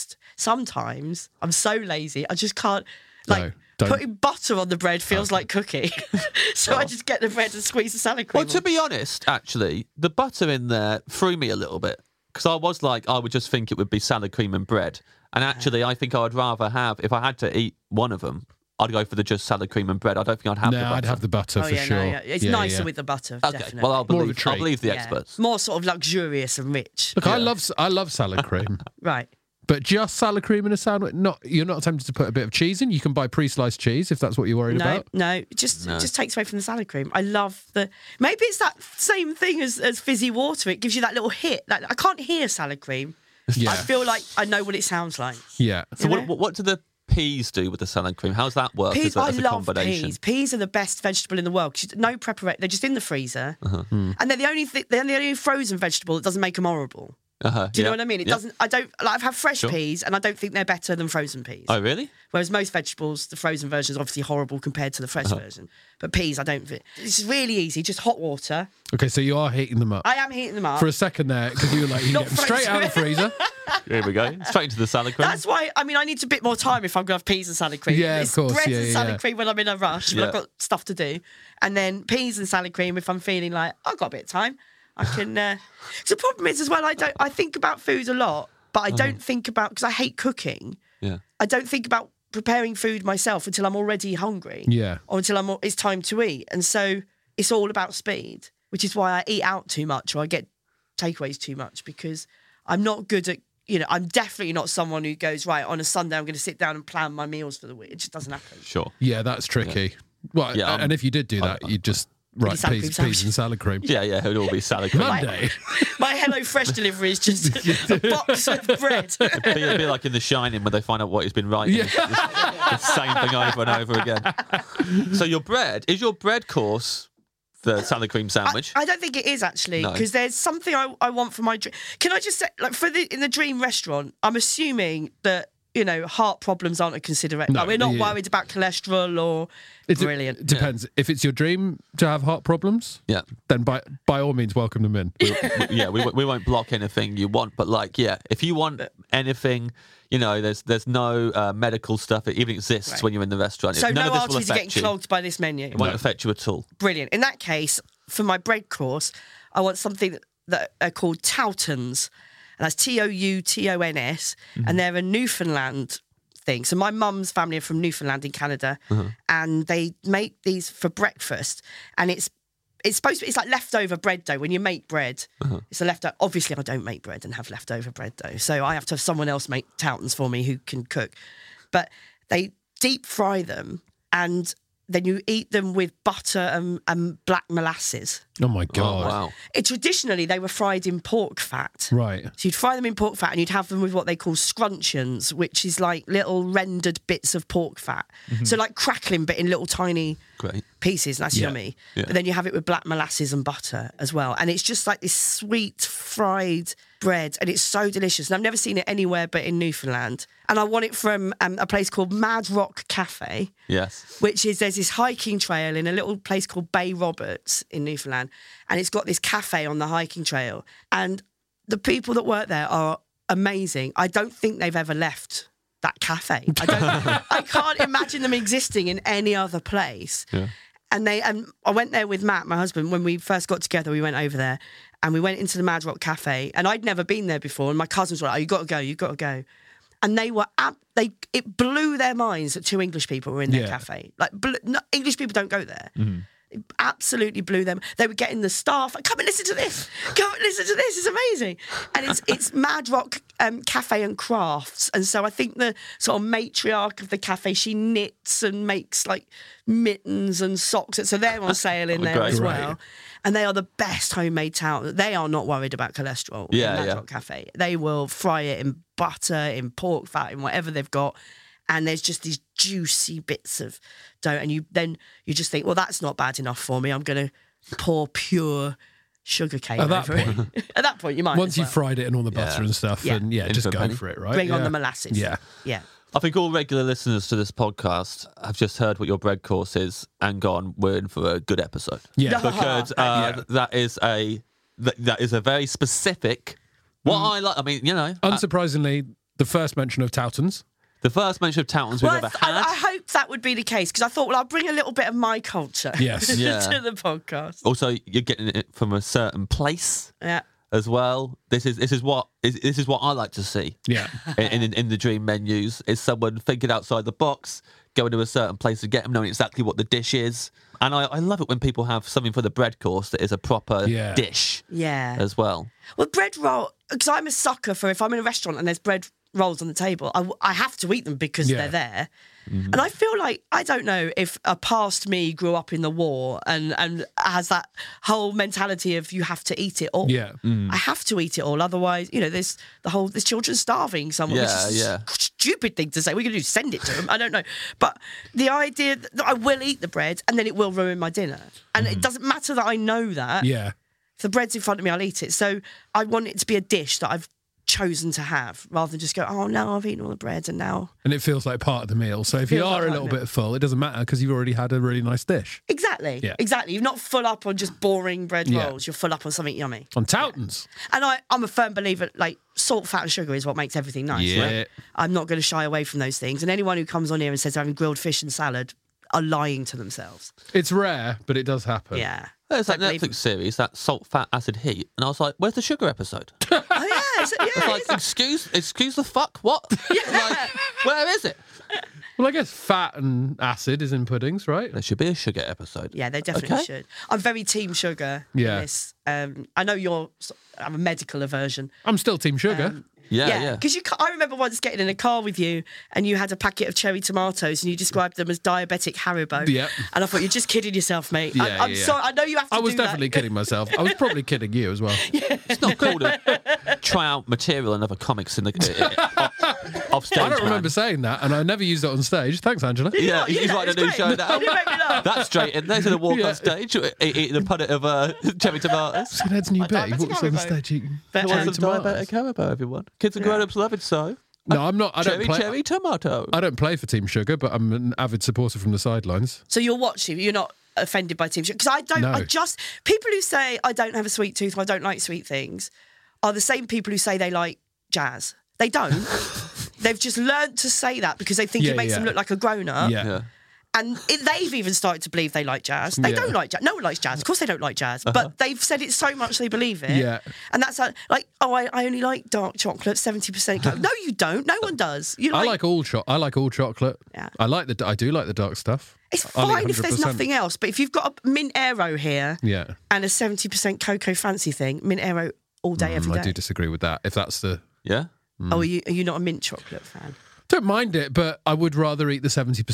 Speaker 7: sometimes I'm so lazy, I just can't,
Speaker 5: No, don't.
Speaker 7: putting butter on the bread feels like cooking. So I just get the bread and squeeze the salad cream
Speaker 6: Well, to be honest, actually, the butter in there threw me a little bit because I was like, I would just think it would be salad cream and bread. And actually, I think I would rather have, if I had to eat one of them, I'd go for the just salad cream and bread. I don't think I'd have the butter.
Speaker 5: I'd have the butter
Speaker 7: Oh,
Speaker 5: for
Speaker 7: yeah,
Speaker 5: sure.
Speaker 7: no, yeah. It's nicer with the butter,
Speaker 6: Okay,
Speaker 7: definitely.
Speaker 6: well, I'll
Speaker 5: More of a
Speaker 6: believe the
Speaker 7: Yeah.
Speaker 6: experts.
Speaker 7: More sort of luxurious and rich.
Speaker 5: Look, I love salad cream,
Speaker 7: Right.
Speaker 5: but just salad cream in a sandwich. You're not tempted to put a bit of cheese in. You can buy pre-sliced cheese if that's what you're worried about.
Speaker 7: No, it just takes away from the salad cream. I love maybe it's that same thing as fizzy water. It gives you that little hit. Like, I can't hear salad cream.
Speaker 5: Yeah.
Speaker 7: I feel like I know what it sounds like.
Speaker 5: Yeah.
Speaker 6: So what do the peas do with the salad cream? How's that work
Speaker 7: Peas,
Speaker 6: as a
Speaker 7: love
Speaker 6: combination?
Speaker 7: peas. Peas are the best vegetable in the world. 'Cause no preparation. They're just in the freezer,
Speaker 6: Hmm.
Speaker 7: and they're the only frozen vegetable that doesn't make them horrible. Do you know what I mean? It doesn't. I don't. Like, I've had fresh peas, and I don't think they're better than frozen peas.
Speaker 6: Oh, really?
Speaker 7: Whereas most vegetables, the frozen version is obviously horrible compared to the fresh version. But peas, I don't think. It's really easy. Just hot water.
Speaker 5: Okay, so you are heating them up.
Speaker 7: I am heating them up.
Speaker 5: For a second there, because you were like, you
Speaker 7: Not
Speaker 5: get them straight out of the freezer.
Speaker 6: Here we go. Straight into the salad cream.
Speaker 7: That's why. I mean, I need a bit more time if I'm going to have peas and salad cream.
Speaker 5: Yeah, of
Speaker 7: It's
Speaker 5: course,
Speaker 7: bread
Speaker 5: yeah,
Speaker 7: and
Speaker 5: yeah,
Speaker 7: salad
Speaker 5: yeah.
Speaker 7: cream when I'm in a rush, when
Speaker 6: Yeah.
Speaker 7: I've got stuff to do, and then peas and salad cream if I'm feeling like I've got a bit of time. I can. So the problem is as well. I think about food a lot, but I don't think about, because I hate cooking.
Speaker 6: Yeah.
Speaker 7: I don't think about preparing food myself until I'm already hungry.
Speaker 5: Yeah.
Speaker 7: Or until it's time to eat, and so it's all about speed, which is why I eat out too much or I get takeaways too much, because I'm not good at. I'm definitely not someone who goes, right, on a Sunday I'm going to sit down and plan my meals for the week. It just doesn't happen.
Speaker 6: Sure.
Speaker 5: Yeah, that's tricky. Well,
Speaker 6: Yeah,
Speaker 5: and if you did do that, you'd just write
Speaker 7: salad cream
Speaker 5: peas
Speaker 7: sandwich.
Speaker 5: and salad cream.
Speaker 6: Yeah, it would all be salad cream.
Speaker 5: Monday.
Speaker 7: My HelloFresh delivery is just a box of bread.
Speaker 6: It'd be like in The Shining when they find out what he's been writing.
Speaker 5: Yeah.
Speaker 6: The same thing over and over again. So is your bread course the salad cream sandwich?
Speaker 7: I don't think it is, actually,
Speaker 6: No.
Speaker 7: because there's something I want for my dream. Can I just say, like, in the dream restaurant, I'm assuming that, heart problems aren't a consideration.
Speaker 5: No,
Speaker 7: Like, we're not
Speaker 5: yeah.
Speaker 7: worried about cholesterol or... Brilliant.
Speaker 5: It depends. If it's your dream to have heart problems,
Speaker 6: Yeah.
Speaker 5: then by all means, welcome them in.
Speaker 6: Yeah, we won't block anything you want, but if you want anything, there's no medical stuff that even exists
Speaker 7: Right.
Speaker 6: when you're in the restaurant.
Speaker 7: So
Speaker 6: None
Speaker 7: no
Speaker 6: of this will
Speaker 7: arteries are getting
Speaker 6: affect you.
Speaker 7: clogged by this menu.
Speaker 6: It won't affect you at all.
Speaker 7: Brilliant. In that case, for my bread course, I want something that are called Toutons, and that's Toutons, and they're a Newfoundland thing. So my mum's family are from Newfoundland in Canada, and they make these for breakfast, and it's supposed to be, it's like leftover bread dough. When you make bread, it's a leftover. Obviously, I don't make bread and have leftover bread dough, so I have to have someone else make Toutons for me who can cook. But they deep fry them, and then you eat them with butter and black molasses.
Speaker 5: Oh my God.
Speaker 6: Oh, wow.
Speaker 7: Traditionally, they were fried in pork fat.
Speaker 5: Right.
Speaker 7: So you'd fry them in pork fat and you'd have them with what they call scrunchions, which is like little rendered bits of pork fat. So like crackling, but in little tiny
Speaker 6: Great.
Speaker 7: pieces. That's
Speaker 5: Yeah.
Speaker 7: yummy.
Speaker 6: Yeah.
Speaker 7: But then you have it with black molasses and butter as well. And it's just like this sweet fried bread, and it's so delicious. And I've never seen it anywhere but in Newfoundland. And I want it from a place called Mad Rock Cafe,
Speaker 6: Yes.
Speaker 7: which is there's this hiking trail in a little place called Bay Roberts in Newfoundland, and it's got this cafe on the hiking trail, and the people that work there are amazing. I don't think they've ever left that cafe. I can't imagine them existing in any other place.
Speaker 6: Yeah.
Speaker 7: And I went there with Matt, my husband, when we first got together. We went over there and we went into the Mad Rock Cafe, and I'd never been there before. And my cousins were like, "Oh, you got to go." And they were it blew their minds that 2 English people were in their cafe. Like English people don't go there. It absolutely blew them. They were getting the staff, like, come and listen to this. Come and listen to this. It's amazing. And it's Mad Rock Cafe and Crafts. And so I think the sort of matriarch of the cafe, she knits and makes like mittens and socks. So they're on sale in there as well.
Speaker 5: Right.
Speaker 7: And they are the best homemade towel. They are not worried about cholesterol in Mad Rock Cafe. They will fry it in butter, in pork fat, in whatever they've got. And there's just these juicy bits of dough. And you just think, well, that's not bad enough for me. I'm going to pour pure sugar cane
Speaker 5: At that
Speaker 7: over it. At that point, you might.
Speaker 5: Once
Speaker 7: as
Speaker 5: you've
Speaker 7: well.
Speaker 5: fried it and all the butter and stuff,
Speaker 7: Yeah.
Speaker 5: and just
Speaker 6: Into a
Speaker 5: go
Speaker 6: penny.
Speaker 5: for it, right?
Speaker 7: Bring on
Speaker 5: Yeah.
Speaker 7: the molasses.
Speaker 5: Yeah.
Speaker 7: Yeah.
Speaker 6: I think all regular listeners to this podcast have just heard what your bread course is and gone, we're in for a good episode.
Speaker 5: Yeah.
Speaker 6: Because that is a very specific. What I like, I mean,
Speaker 5: Unsurprisingly, the first mention of Towtons.
Speaker 6: the first mention of Towtons we've ever had.
Speaker 7: I hope that would be the case, because I thought, well, I'll bring a little bit of my culture
Speaker 5: Yes.
Speaker 6: Yeah.
Speaker 7: to the podcast.
Speaker 6: Also, you're getting it from a certain place
Speaker 7: Yeah.
Speaker 6: as well. This is what I like to see.
Speaker 5: Yeah.
Speaker 6: In the dream menus is someone thinking outside the box, going to a certain place to get them, knowing exactly what the dish is. And I love it when people have something for the bread course that is a proper dish
Speaker 7: Yeah.
Speaker 6: as well.
Speaker 7: Well, bread roll, because I'm a sucker for if I'm in a restaurant and there's bread rolls on the table, I have to eat them because they're there. And I feel like, I don't know if a past me grew up in the war and has that whole mentality of you have to eat it all.
Speaker 5: Yeah.
Speaker 7: I have to eat it all, otherwise, there's children starving somewhere, which is a stupid thing to say. We're going to do send it to them. I don't know, but the idea that I will eat the bread and then it will ruin my dinner, and it doesn't matter that I know that.
Speaker 5: Yeah.
Speaker 7: If the bread's in front of me, I'll eat it. So I want it to be a dish that I've chosen to have, rather than just go, oh no, I've eaten all the bread and now.
Speaker 5: And it feels like part of the meal. So if you
Speaker 7: Feels like
Speaker 5: are a
Speaker 7: part
Speaker 5: little
Speaker 7: of the
Speaker 5: bit full, it doesn't matter because you've already had a really nice dish.
Speaker 7: Exactly.
Speaker 5: Yeah.
Speaker 7: Exactly. You're not full up on just boring bread
Speaker 5: Yeah.
Speaker 7: rolls. You're full up on something yummy.
Speaker 5: On Towtons.
Speaker 7: And I'm a firm believer, like, salt, fat and sugar is what makes everything nice.
Speaker 5: Yeah.
Speaker 7: Right? I'm not going to shy away from those things. And anyone who comes on here and says they're having grilled fish and salad are lying to themselves.
Speaker 5: It's rare, but it does happen.
Speaker 7: Yeah.
Speaker 6: There's that
Speaker 7: Don't believe
Speaker 6: Netflix series, that Salt, Fat, Acid, Heat, and I was like, "Where's the sugar episode?"
Speaker 7: Oh, yeah.
Speaker 6: It's like, excuse the fuck, what? Like, where is it?
Speaker 5: Well, I guess fat and acid is in puddings, right?
Speaker 6: There should be a sugar episode.
Speaker 7: Yeah, they definitely
Speaker 6: Okay.
Speaker 7: should. I'm very team sugar in
Speaker 5: Yeah.
Speaker 7: this. I know I'm a medical aversion.
Speaker 5: I'm still Team Sugar.
Speaker 6: Yeah.
Speaker 7: Because I remember once getting in a car with you and you had a packet of cherry tomatoes and you described them as diabetic Haribo.
Speaker 5: Yeah.
Speaker 7: And I thought, you're just kidding yourself, mate.
Speaker 5: Yeah,
Speaker 7: I'm
Speaker 5: yeah.
Speaker 7: sorry. I know you have to
Speaker 5: I was
Speaker 7: do that.
Speaker 5: definitely kidding myself. I was probably kidding you as well.
Speaker 6: It's not called a try out material and other comics in the off stage.
Speaker 5: I don't
Speaker 6: man.
Speaker 5: remember saying that, and I never used it on stage. Thanks, Angela.
Speaker 6: Yeah, he's
Speaker 7: Yeah,
Speaker 6: writing a
Speaker 7: it's
Speaker 6: new
Speaker 7: great.
Speaker 6: show now.
Speaker 7: You make me laugh.
Speaker 6: That's straight in there. He's going to walk
Speaker 5: Yeah.
Speaker 6: on stage, eating a punnet of cherry tomatoes.
Speaker 5: Skinhead's new bit.
Speaker 7: diabetic
Speaker 5: What's on the
Speaker 7: Haribo.
Speaker 5: stage eating
Speaker 7: But,
Speaker 5: cherry
Speaker 6: Some
Speaker 5: tomatoes?
Speaker 6: diabetic Haribo, everyone. Kids and grown-ups love it so.
Speaker 5: No, I'm not. I don't play.
Speaker 6: Cherry tomato.
Speaker 5: I don't play for Team Sugar, but I'm an avid supporter from the sidelines.
Speaker 7: So you're watching, you're not offended by team sugar? Because I don't,
Speaker 5: No.
Speaker 7: people who say I don't have a sweet tooth or I don't like sweet things are the same people who say they like jazz. They don't. They've just learned to say that because they think
Speaker 5: Yeah,
Speaker 7: it makes them
Speaker 5: yeah.
Speaker 7: look like a grown-up.
Speaker 5: Yeah.
Speaker 7: And they've even started to believe they like jazz. They
Speaker 5: Yeah.
Speaker 7: don't like jazz. No one likes jazz. Of course they don't like jazz. But they've said it so much they believe it.
Speaker 5: Yeah.
Speaker 7: And that's like, I only like dark chocolate, 70% cocoa. No, you don't. No one does. You
Speaker 5: I like all chocolate.
Speaker 7: Yeah.
Speaker 5: I do like the dark stuff.
Speaker 7: It's
Speaker 5: I'll eat
Speaker 7: fine if there's
Speaker 5: 100%.
Speaker 7: nothing else. But if you've got a mint aero here
Speaker 5: Yeah.
Speaker 7: and a 70% cocoa fancy thing, mint aero all day, every day.
Speaker 5: I do disagree with that. If that's the...
Speaker 6: Yeah?
Speaker 7: Oh, are you not a mint chocolate fan?
Speaker 5: Don't mind it, but I would rather eat the 70%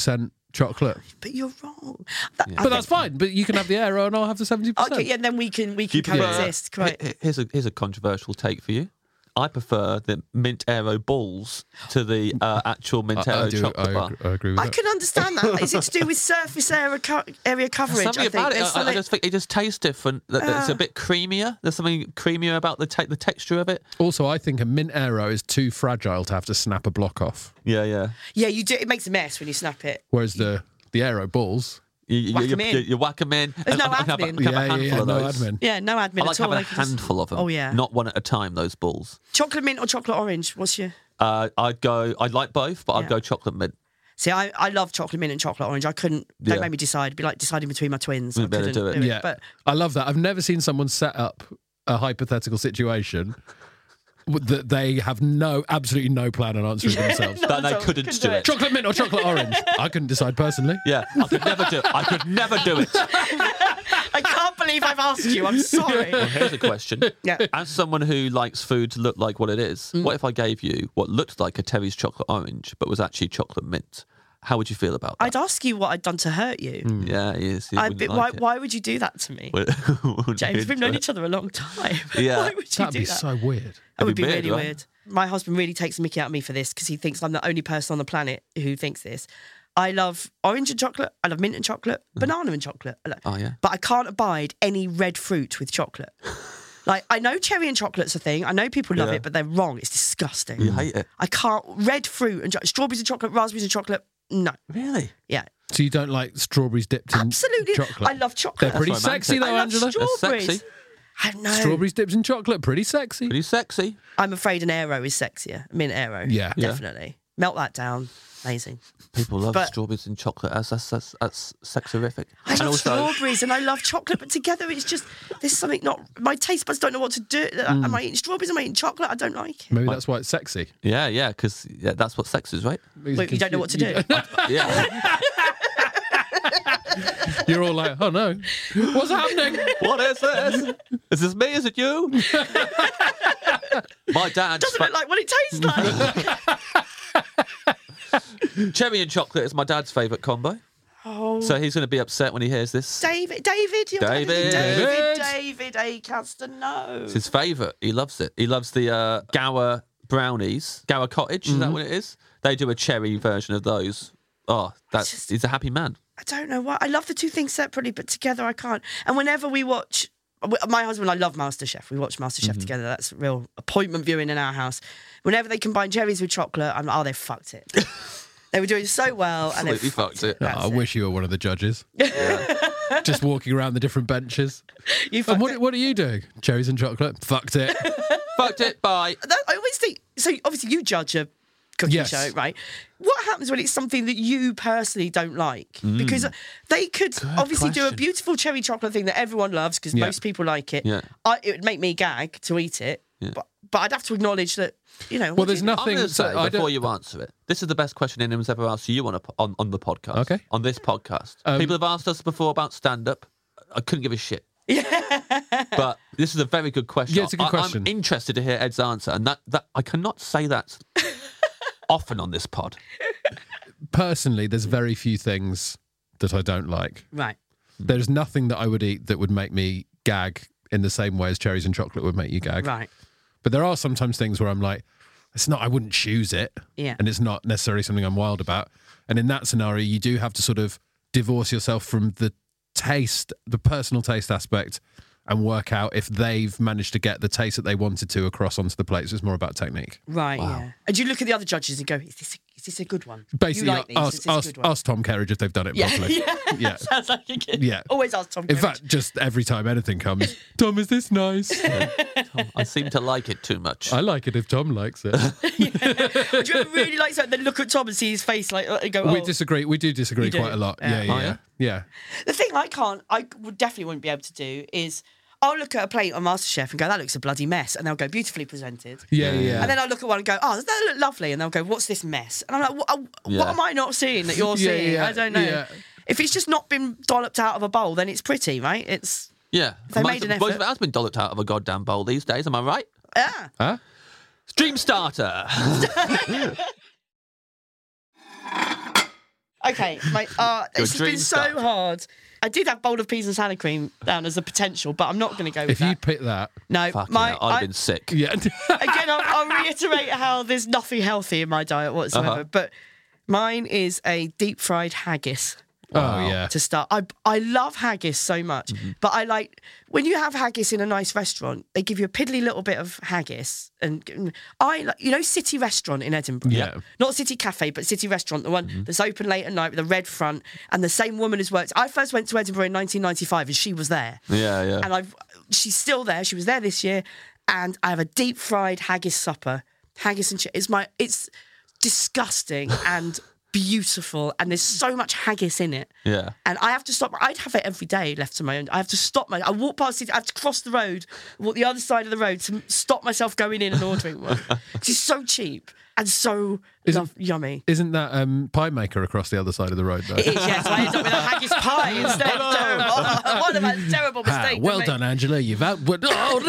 Speaker 5: chocolate.
Speaker 7: But you're wrong.
Speaker 5: But that's fine. But you can have the Aero and I'll have the 70%.
Speaker 7: Okay, yeah, then we can
Speaker 6: Do you prefer-
Speaker 7: coexist. Right.
Speaker 6: Here's a controversial take for you. I prefer the Mint Aero balls to the actual Mint Aero chocolate bar.
Speaker 5: I agree with
Speaker 7: I
Speaker 5: that.
Speaker 7: can understand that. Is it to do with surface area coverage?
Speaker 6: Something about it,
Speaker 7: There's
Speaker 6: I just think it just tastes different. It's a bit creamier. There's something creamier about the texture of it.
Speaker 5: Also, I think a Mint Aero is too fragile to have to snap a block off.
Speaker 6: Yeah.
Speaker 7: Yeah, you do. It makes a mess when you snap it.
Speaker 5: Whereas the Aero balls...
Speaker 6: You whack them in.
Speaker 7: There's no
Speaker 6: I can have a
Speaker 7: admin.
Speaker 6: handful of
Speaker 5: no
Speaker 6: those.
Speaker 5: admin.
Speaker 7: Yeah, no admin
Speaker 6: I like
Speaker 7: at all.
Speaker 6: having a
Speaker 7: They can just-
Speaker 6: handful of them.
Speaker 7: Oh, yeah.
Speaker 6: Not one at a time, those balls.
Speaker 7: Chocolate mint or chocolate orange? What's your...
Speaker 6: I'd like both, but I'd
Speaker 7: Yeah.
Speaker 6: go chocolate mint.
Speaker 7: See, I love chocolate mint and chocolate orange. I couldn't... Don't
Speaker 6: Yeah.
Speaker 7: make me decide. It'd be like deciding between my twins.
Speaker 6: We
Speaker 7: I
Speaker 6: better
Speaker 7: couldn't
Speaker 6: do it.
Speaker 5: Yeah,
Speaker 7: But
Speaker 5: I love that. I've never seen someone set up a hypothetical situation that they have absolutely no plan on answering themselves.
Speaker 6: That they couldn't do it.
Speaker 5: Chocolate mint or chocolate orange? I couldn't decide personally.
Speaker 6: Yeah, I could never do it.
Speaker 7: I can't believe I've asked you. I'm sorry.
Speaker 6: Well, here's a question.
Speaker 7: Yeah.
Speaker 6: As someone who likes food to look like what it is, what if I gave you what looked like a Terry's chocolate orange, but was actually chocolate mint? How would you feel about that?
Speaker 7: I'd ask you what I'd done to hurt you.
Speaker 6: Yeah, he is.
Speaker 7: Why would you do that to me? James, we've known each other a long time.
Speaker 6: Yeah.
Speaker 7: Why would you
Speaker 5: That'd
Speaker 7: do
Speaker 5: be
Speaker 7: that?
Speaker 5: so weird.
Speaker 7: That would be
Speaker 6: It'd be
Speaker 7: really
Speaker 6: weird, right?
Speaker 7: weird. My husband really takes the mickey out of me for this because he thinks I'm the only person on the planet who thinks this. I love orange and chocolate. I love mint and chocolate. Banana and chocolate.
Speaker 6: Oh, yeah.
Speaker 7: But I can't abide any red fruit with chocolate. Like, I know cherry and chocolate's a thing. I know people love
Speaker 6: Yeah.
Speaker 7: it, but they're wrong. It's disgusting.
Speaker 6: You hate it?
Speaker 7: I can't. Red fruit and strawberries and chocolate, raspberries and chocolate. No.
Speaker 6: Really?
Speaker 7: Yeah.
Speaker 5: So you don't like strawberries dipped in
Speaker 7: Absolutely.
Speaker 5: chocolate?
Speaker 7: I love chocolate.
Speaker 5: They're pretty
Speaker 6: That's
Speaker 5: sexy
Speaker 6: romantic.
Speaker 5: though,
Speaker 7: I love
Speaker 5: Angela.
Speaker 6: They're
Speaker 7: strawberries.
Speaker 6: sexy.
Speaker 7: I know.
Speaker 5: Strawberries dipped in chocolate, pretty sexy.
Speaker 6: Pretty sexy.
Speaker 7: I'm afraid an Aero is sexier. Mint Aero.
Speaker 5: Yeah.
Speaker 6: Yeah.
Speaker 7: Definitely. Melt that down. Amazing.
Speaker 6: People love
Speaker 7: But-
Speaker 6: strawberries and chocolate. That's sexerific.
Speaker 7: I love strawberries and I love chocolate, but together it's just, there's something not, my taste buds don't know what to do. Am I eating strawberries? Am I eating chocolate? I don't like it.
Speaker 5: Maybe that's why it's sexy.
Speaker 6: Yeah, because that's what sex is, right?
Speaker 7: Wait, you don't know what to do?
Speaker 6: Yeah.
Speaker 5: You're all like, oh no, what's happening?
Speaker 6: What is this? Is this me? Is it you? My dad's
Speaker 7: Doesn't look like what it tastes like.
Speaker 6: cherry and chocolate is my dad's favourite combo.
Speaker 7: Oh.
Speaker 6: So he's going to be upset when he hears this.
Speaker 7: David, your dad is David Acaster, no.
Speaker 6: It's his favourite. He loves it. He loves the Gower brownies. Gower Cottage, is that what it is? They do a cherry version of those. Oh, he's a happy man.
Speaker 7: I don't know why. I love the two things separately, but together I can't. And whenever we watch, my husband and I love MasterChef. We watch MasterChef together. That's real appointment viewing in our house. Whenever they combine cherries with chocolate, I'm like, oh, they fucked it. They were doing so well, and they
Speaker 6: Absolutely fucked it.
Speaker 7: That's
Speaker 5: I wish you were one of the judges. Just walking around the different benches.
Speaker 7: You
Speaker 5: And
Speaker 7: fucked it.
Speaker 5: what are you doing? Cherries and chocolate? Fucked it.
Speaker 6: Fucked it. Bye.
Speaker 7: I always think, so obviously you judge a cooking
Speaker 5: Yes.
Speaker 7: show, right? What happens when it's something that you personally don't like? Because they could obviously do a
Speaker 6: question.
Speaker 7: beautiful cherry chocolate thing that everyone loves because
Speaker 5: Yeah.
Speaker 7: most people like it.
Speaker 6: Yeah.
Speaker 7: It would make me gag to eat it,
Speaker 6: Yeah.
Speaker 7: but I'd have to acknowledge that,
Speaker 5: Well,
Speaker 7: what
Speaker 5: there's
Speaker 7: do you-
Speaker 6: I'm
Speaker 5: nothing.
Speaker 6: going to say,
Speaker 5: I don't-
Speaker 6: before you answer it, this is the best question anyone's ever asked you on the podcast.
Speaker 5: Okay.
Speaker 6: On this podcast. People have asked us before about stand-up. I couldn't give a shit. But this is a very good question.
Speaker 5: Yeah, it's a good question.
Speaker 6: I'm interested to hear Ed's answer, and that I cannot say that often on this pod.
Speaker 5: Personally, there's very few things that I don't like.
Speaker 7: Right.
Speaker 5: There's nothing that I would eat that would make me gag in the same way as cherries and chocolate would make you gag.
Speaker 7: Right.
Speaker 5: But there are sometimes things where I'm like, I wouldn't choose it.
Speaker 7: Yeah.
Speaker 5: And it's not necessarily something I'm wild about. And in that scenario, you do have to sort of divorce yourself from the taste, the personal taste aspect, and work out if they've managed to get the taste that they wanted to across onto the plate. So it's more about technique.
Speaker 7: Right, yeah. And you look at the other judges and go, is this a good one?
Speaker 5: Basically,
Speaker 7: you like these? Is this a good one?
Speaker 5: ask Tom Kerridge if they've done it properly. Yeah.
Speaker 7: Sounds like a good.
Speaker 5: Yeah.
Speaker 7: Always ask Tom
Speaker 5: In
Speaker 7: Kerridge.
Speaker 5: fact, just every time anything comes, Tom, is this nice?
Speaker 6: I seem to like it too much.
Speaker 5: I like it if Tom likes it.
Speaker 7: Do you ever really like something, then look at Tom and see his face like, and go, oh.
Speaker 5: We disagree. We do disagree
Speaker 7: You do?
Speaker 5: quite a lot.
Speaker 7: Yeah.
Speaker 5: Yeah,
Speaker 6: Oh,
Speaker 5: yeah,
Speaker 6: yeah?
Speaker 5: yeah.
Speaker 7: The thing I definitely wouldn't be able to do is I'll look at a plate on MasterChef and go, that looks a bloody mess. And they'll go, beautifully presented.
Speaker 5: Yeah, yeah.
Speaker 7: And then I'll look at one and go, oh, that look lovely. And they'll go, what's this mess? And I'm like, what
Speaker 6: Yeah.
Speaker 7: am I not seeing that you're
Speaker 5: Yeah,
Speaker 7: seeing?
Speaker 5: yeah,
Speaker 7: I don't know.
Speaker 5: yeah.
Speaker 7: If it's just not been dolloped out of a bowl, then it's pretty, right? It's,
Speaker 6: Yeah.
Speaker 7: They
Speaker 6: most
Speaker 7: made an
Speaker 6: most of
Speaker 7: effort.
Speaker 6: it has been dolloped out of a goddamn bowl these days, am I right?
Speaker 7: yeah.
Speaker 5: Huh?
Speaker 6: Dream starter.
Speaker 7: Okay, this has
Speaker 6: dream
Speaker 7: been so
Speaker 6: start.
Speaker 7: hard. I did have bowl of peas and salad cream down as a potential, but I'm not going to go with
Speaker 5: If
Speaker 7: that.
Speaker 5: you'd pick that,
Speaker 7: No,
Speaker 6: Fucking hell, I'd have been sick.
Speaker 5: yeah.
Speaker 7: Again, I'll reiterate how there's nothing healthy in my diet whatsoever,
Speaker 6: Uh-huh.
Speaker 7: but mine is a deep fried haggis.
Speaker 5: Oh yeah.
Speaker 7: To start, I love haggis so much, but I like when you have haggis in a nice restaurant. They give you a piddly little bit of haggis, and I like City Restaurant in Edinburgh.
Speaker 5: Yeah.
Speaker 7: Not City Cafe, but City Restaurant, the one that's open late at night with a red front, and the same woman has worked. I first went to Edinburgh in 1995, and she was there.
Speaker 6: Yeah.
Speaker 7: And she's still there. She was there this year, and I have a deep fried haggis supper. Haggis and it's disgusting and beautiful, and there's so much haggis in it.
Speaker 6: Yeah.
Speaker 7: And I have to stop. I'd have it every day left to my own. I have to stop I walk past it. I have to cross the road, walk the other side of the road to stop myself going in and ordering one. It's so cheap and so yummy.
Speaker 5: Isn't that pie maker across the other side of the road though?
Speaker 7: It is, yes. So I end up with a haggis pie instead. Terrible. What a terrible mistake.
Speaker 5: Well
Speaker 7: to
Speaker 5: done,
Speaker 7: make.
Speaker 5: Angela. You've outwit. Oh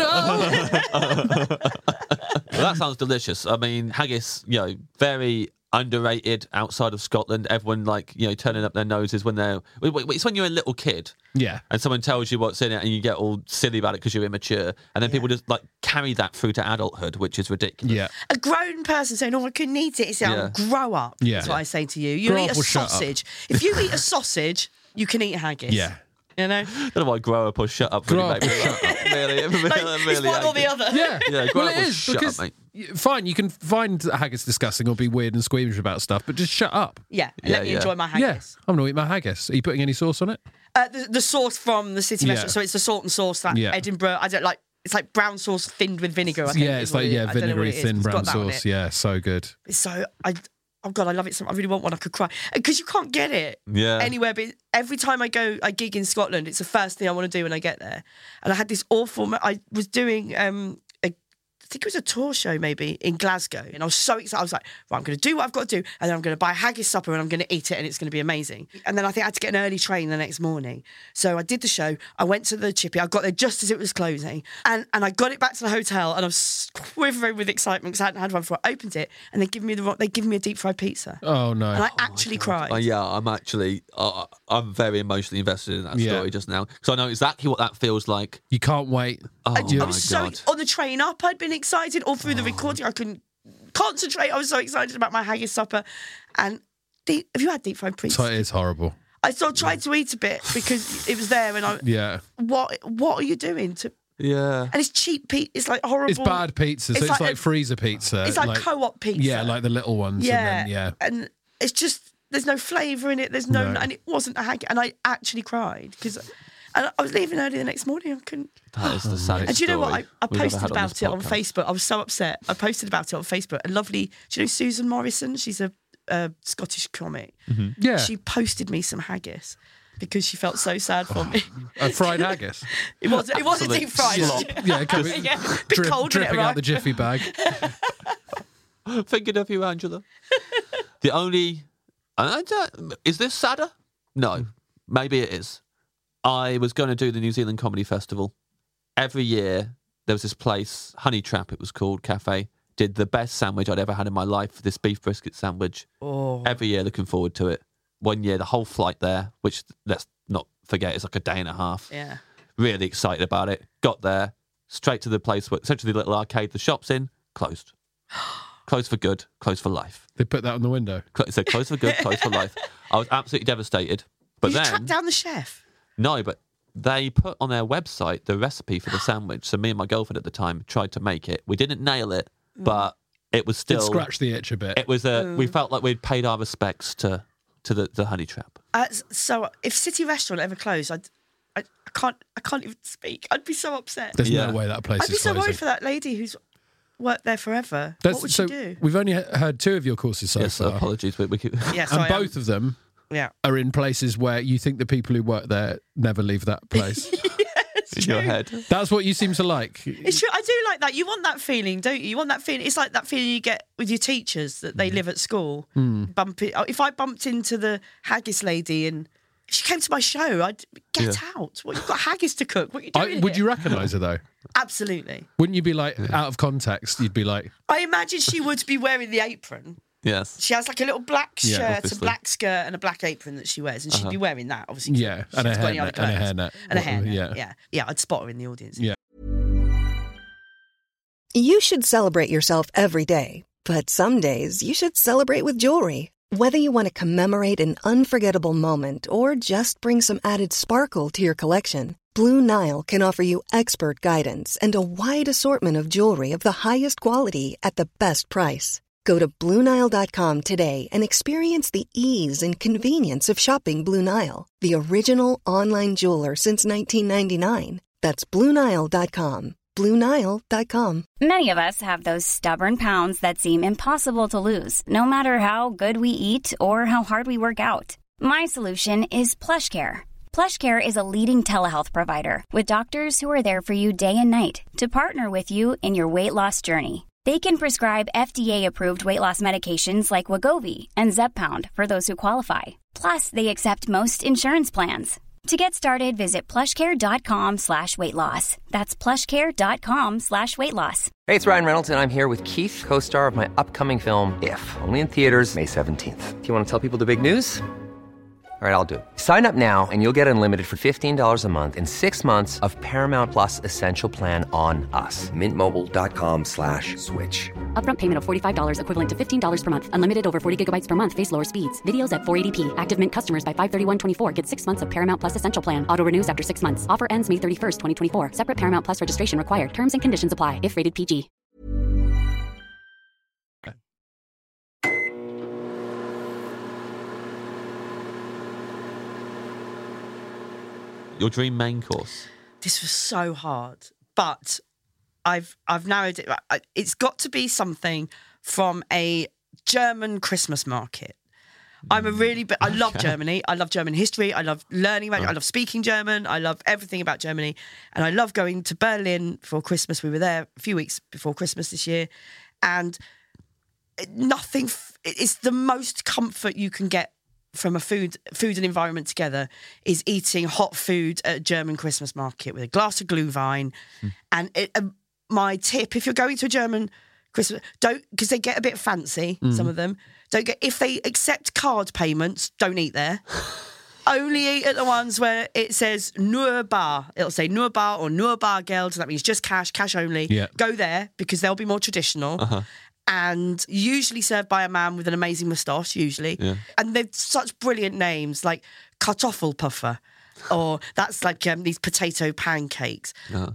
Speaker 5: no!
Speaker 6: Well, that sounds delicious. I mean, haggis, very underrated outside of Scotland. Everyone turning up their noses when they're. It's when you're a little kid.
Speaker 5: Yeah.
Speaker 6: And someone tells you what's in it, and you get all silly about it because you're immature, and then people just carry that through to adulthood, which is ridiculous.
Speaker 5: Yeah.
Speaker 7: A grown person saying, "Oh, I couldn't eat it." It's grow up.
Speaker 5: Yeah.
Speaker 7: That's what I say to you. You
Speaker 5: Grow
Speaker 7: eat
Speaker 5: up
Speaker 7: a
Speaker 5: or shut up.
Speaker 7: sausage. If you eat a sausage, you can eat haggis.
Speaker 5: Yeah.
Speaker 7: You know?
Speaker 6: I don't know why grow up or shut up really
Speaker 5: Grow up
Speaker 6: make
Speaker 5: or
Speaker 6: me
Speaker 5: shut
Speaker 6: laugh. Really,
Speaker 7: Like, it's one or the other.
Speaker 5: Yeah.
Speaker 6: Yeah,
Speaker 5: well,
Speaker 6: grow up
Speaker 5: it
Speaker 6: or
Speaker 5: is
Speaker 6: shut up,
Speaker 5: because
Speaker 6: mate.
Speaker 5: fine, you can find haggis disgusting or be weird and squeamish about stuff, but just shut up.
Speaker 7: Yeah, and let me enjoy my haggis.
Speaker 5: Yeah, I'm gonna eat my haggis. Are you putting any sauce on it?
Speaker 7: The sauce from the city
Speaker 5: Yeah.
Speaker 7: restaurant, so it's the salt and sauce that
Speaker 5: Yeah.
Speaker 7: Edinburgh. I don't like. It's like brown sauce thinned with vinegar. I think,
Speaker 5: Yeah,
Speaker 7: is
Speaker 5: it's
Speaker 7: what
Speaker 5: like
Speaker 7: it is. I don't know what
Speaker 5: vinegary
Speaker 7: it is,
Speaker 5: thin
Speaker 7: but it's
Speaker 5: brown
Speaker 7: got that on
Speaker 5: sauce.
Speaker 7: it.
Speaker 5: Yeah, so good.
Speaker 7: It's so oh god, I love it so much. I really want one. I could cry because you can't get it anywhere. But every time I gig in Scotland, it's the first thing I want to do when I get there. And I had this awful. I was doing I think it was a tour show maybe in Glasgow, and I was so excited. I was like, right, I'm going to do what I've got to do, and then I'm going to buy a haggis supper, and I'm going to eat it, and it's going to be amazing. And then I think I had to get an early train the next morning, so I did the show. I went to the chippy. I got there just as it was closing, and I got it back to the hotel, and I was quivering with excitement because I hadn't had one before. I opened it, and they give me a deep fried pizza,
Speaker 5: Oh no!
Speaker 7: and I actually cried.
Speaker 6: Yeah, I'm actually, I'm very emotionally invested in that
Speaker 5: Yeah.
Speaker 6: story just now because I know exactly what that feels like.
Speaker 5: You can't wait.
Speaker 6: Oh
Speaker 7: I
Speaker 6: my
Speaker 7: was so
Speaker 6: god!
Speaker 7: on the train up. I'd been excited all through the recording. I couldn't concentrate. I was so excited about my haggis supper. And have you had deep fried pizza?
Speaker 5: So it is horrible.
Speaker 7: I sort of tried to eat a bit because it was there, and I
Speaker 5: Yeah,
Speaker 7: what are you doing to?
Speaker 6: Yeah.
Speaker 7: And it's cheap pizza. It's like horrible.
Speaker 5: it's bad pizza. So it's like
Speaker 7: a-
Speaker 5: freezer pizza.
Speaker 7: It's like co-op pizza.
Speaker 5: Yeah, like the little ones.
Speaker 7: Yeah,
Speaker 5: And then,
Speaker 7: and it's just there's no flavour in it. There's no, and it wasn't a haggis. And I actually cried because. And I was leaving early the next morning. I couldn't.
Speaker 6: That is the saddest
Speaker 7: And do you know what?
Speaker 6: story
Speaker 7: I
Speaker 6: we've ever
Speaker 7: posted
Speaker 6: had
Speaker 7: about
Speaker 6: this
Speaker 7: it on
Speaker 6: podcast.
Speaker 7: Facebook. I was so upset. I posted about it on Facebook. A lovely, do you know Susan Morrison? She's a Scottish comic.
Speaker 5: yeah.
Speaker 7: She posted me some haggis because she felt so sad for me.
Speaker 5: A fried haggis.
Speaker 7: It wasn't deep fried.
Speaker 6: slop.
Speaker 5: Yeah,
Speaker 7: Yeah, bit cold when it
Speaker 5: dripping out
Speaker 7: arrived.
Speaker 5: the jiffy bag.
Speaker 6: Thinking of you, Angela. The only... is this sadder? No. Maybe it is. I was going to do the New Zealand Comedy Festival. Every year, there was this place, Honey Trap it was called, cafe, did the best sandwich I'd ever had in my life, this beef brisket sandwich.
Speaker 7: Oh.
Speaker 6: Every year, looking forward to it. One year, the whole flight there, which let's not forget is like a day and a half.
Speaker 7: Yeah.
Speaker 6: Really excited about it. Got there, straight to the place, straight to the little arcade the shop's in, closed. Closed for good, closed for life.
Speaker 5: They put that on the window.
Speaker 6: It said closed for good, closed for life. I was absolutely devastated. But
Speaker 7: Did you
Speaker 6: then,
Speaker 7: track down the chef?
Speaker 6: no, but they put on their website the recipe for the sandwich. So me and my girlfriend at the time tried to make it. We didn't nail it, but it was
Speaker 5: Did
Speaker 6: still.
Speaker 5: scratch the itch a bit.
Speaker 6: It was we felt like we'd paid our respects to the Honey Trap.
Speaker 7: So if City Restaurant ever closed, I can't even speak. I'd be so upset.
Speaker 5: There's
Speaker 6: Yeah.
Speaker 5: no way that place
Speaker 7: I'd be
Speaker 5: is
Speaker 7: so
Speaker 5: closing.
Speaker 7: worried for that lady who's worked there forever. What would
Speaker 5: so
Speaker 7: she do?
Speaker 5: we've only heard 2 of your courses so
Speaker 6: Yes,
Speaker 5: far.
Speaker 6: apologies, but we could.
Speaker 7: Yeah,
Speaker 5: And
Speaker 7: sorry,
Speaker 5: both of them
Speaker 7: yeah.
Speaker 5: are in places where you think the people who work there never leave that place.
Speaker 6: in your head.
Speaker 5: That's what you seem to like.
Speaker 7: It's true. I do like that. You want that feeling, don't you? You want that feeling. It's like that feeling you get with your teachers that they live at school. If I bumped into the haggis lady and if she came to my show, I'd get out. What, you've got haggis to cook. What are you doing?
Speaker 5: Would
Speaker 7: here?
Speaker 5: you recognise her though?
Speaker 7: Absolutely.
Speaker 5: Wouldn't you be like out of context? You'd be like,
Speaker 7: I imagine she would be wearing the apron.
Speaker 6: Yes.
Speaker 7: She has like a little black
Speaker 5: Yeah,
Speaker 7: shirt,
Speaker 6: obviously.
Speaker 7: a black skirt, and a black apron that she wears, and she'd be wearing that, obviously.
Speaker 5: Yeah,
Speaker 7: She
Speaker 5: and a
Speaker 7: hasn't got any
Speaker 5: hairnet.
Speaker 7: other
Speaker 5: And a
Speaker 7: clothes.
Speaker 5: hairnet.
Speaker 7: And a hairnet.
Speaker 5: Yeah.
Speaker 7: Yeah. I'd spot her in the audience.
Speaker 5: Yeah.
Speaker 3: You should celebrate yourself every day, but some days you should celebrate with jewelry. Whether you want to commemorate an unforgettable moment or just bring some added sparkle to your collection, Blue Nile can offer you expert guidance and a wide assortment of jewelry of the highest quality at the best price. Go to BlueNile.com today and experience the ease and convenience of shopping Blue Nile, the original online jeweler since 1999. That's BlueNile.com. BlueNile.com.
Speaker 8: Many of us have those stubborn pounds that seem impossible to lose, no matter how good we eat or how hard we work out. My solution is PlushCare. PlushCare is a leading telehealth provider with doctors who are there for you day and night to partner with you in your weight loss journey. They can prescribe FDA-approved weight loss medications like Wegovy and Zepbound for those who qualify. Plus, they accept most insurance plans. To get started, visit plushcare.com/weight loss. That's plushcare.com/weight loss.
Speaker 1: Hey, it's Ryan Reynolds, and I'm here with Keith, co-star of my upcoming film, If, only in theaters May 17th. Do you want to tell people the big news? All right, I'll do it. Sign up now and you'll get unlimited for $15 a month and 6 months of Paramount Plus Essential Plan on us. MintMobile.com/switch.
Speaker 2: Upfront payment of $45 equivalent to $15 per month. Unlimited over 40 gigabytes per month. Face lower speeds. Videos at 480p. Active Mint customers by 531.24 get 6 months of Paramount Plus Essential Plan. Auto renews after 6 months. Offer ends May 31st, 2024. Separate Paramount Plus registration required. Terms and conditions apply if rated PG.
Speaker 6: Your dream main course.
Speaker 7: This was so hard, but I've narrowed it. It's got to be something from a German Christmas market. I love Germany. I love German history. I love learning about it. I love speaking German. I love everything about Germany. And I love going to Berlin for Christmas. We were there a few weeks before Christmas this year. And it's the most comfort you can get from a food and environment together is eating hot food at a German Christmas market with a glass of Glühwein. And my tip, if you're going to a German Christmas, because they get a bit fancy, some of them, if they accept card payments, don't eat there. Only eat at the ones where it says nur bar. It'll say nur bar or nur Bargeld. So that means just cash only.
Speaker 5: Yeah.
Speaker 7: Go there because they'll be more traditional. And usually served by a man with an amazing moustache, usually. Yeah. And they've such brilliant names like Kartoffelpuffer, or that's like these potato pancakes,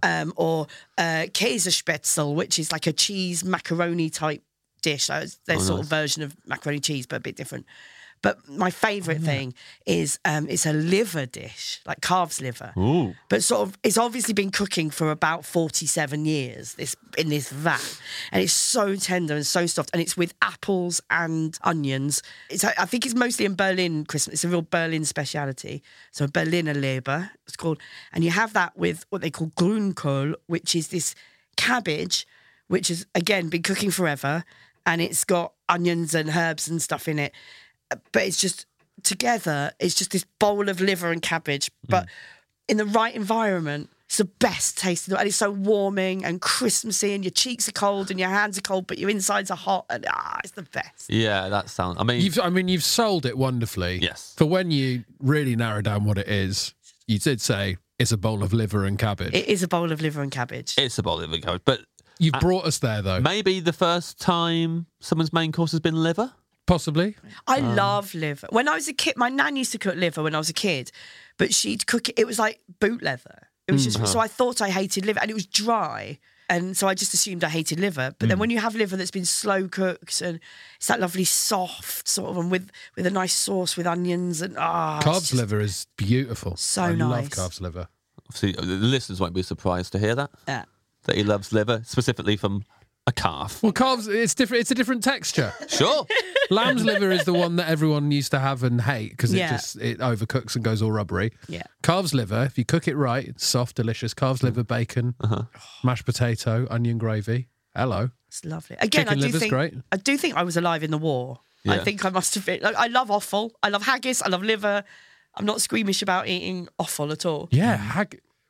Speaker 7: or Käsespätzle, which is like a cheese macaroni type dish. So it's their sort of version of macaroni cheese, but a bit different. But my favourite thing is it's a liver dish, like calf's liver.
Speaker 6: Ooh.
Speaker 7: But sort of, it's obviously been cooking for about 47 years in this vat. And it's so tender and so soft. And it's with apples and onions. I think it's mostly in Berlin Christmas. It's a real Berlin speciality. So Berliner Leber, it's called. And you have that with what they call Grünkohl, which is this cabbage, which has, again, been cooking forever. And it's got onions and herbs and stuff in it. But it's just together, it's just this bowl of liver and cabbage, but in the right environment, it's the best taste. And it's so warming and Christmassy, and your cheeks are cold and your hands are cold, but your insides are hot, and it's the best.
Speaker 6: Yeah, that sounds.
Speaker 5: You've sold it wonderfully.
Speaker 6: Yes.
Speaker 5: For when you really narrow down what it is, you did say it's a bowl of liver and cabbage.
Speaker 7: It is a bowl of liver and cabbage.
Speaker 6: It's a bowl of liver and cabbage, but
Speaker 5: You've brought us there, though.
Speaker 6: maybe the first time someone's main course has been liver.
Speaker 5: Possibly.
Speaker 7: I love liver. When I was a kid, my nan used to cook liver when I was a kid, but she'd cook it. It was like boot leather. It was just so I thought I hated liver, and it was dry, and so I just assumed I hated liver. But then when you have liver that's been slow cooked, and it's that lovely soft sort of, and with a nice sauce with onions and
Speaker 5: Calf's liver is beautiful.
Speaker 7: So
Speaker 5: I
Speaker 7: nice.
Speaker 5: love calf's liver.
Speaker 6: Obviously, the listeners won't be surprised to hear that.
Speaker 7: Yeah.
Speaker 6: That he loves liver, specifically from a calf.
Speaker 5: Well, calves, it's different. It's a different texture.
Speaker 6: Sure.
Speaker 5: Lamb's liver is the one that everyone used to have and hate because
Speaker 7: Yeah.
Speaker 5: it overcooks and goes all rubbery.
Speaker 7: Yeah.
Speaker 5: Calf's liver, if you cook it right, it's soft, delicious. Calf's liver, bacon, mashed potato, onion gravy. Hello.
Speaker 7: It's lovely. Again,
Speaker 5: Chicken liver's great.
Speaker 7: I do think I was alive in the war. I
Speaker 6: Yeah.
Speaker 7: think I must have been. Like, I love offal. I love haggis. I love liver. I'm not squeamish about eating offal at all.
Speaker 5: Yeah.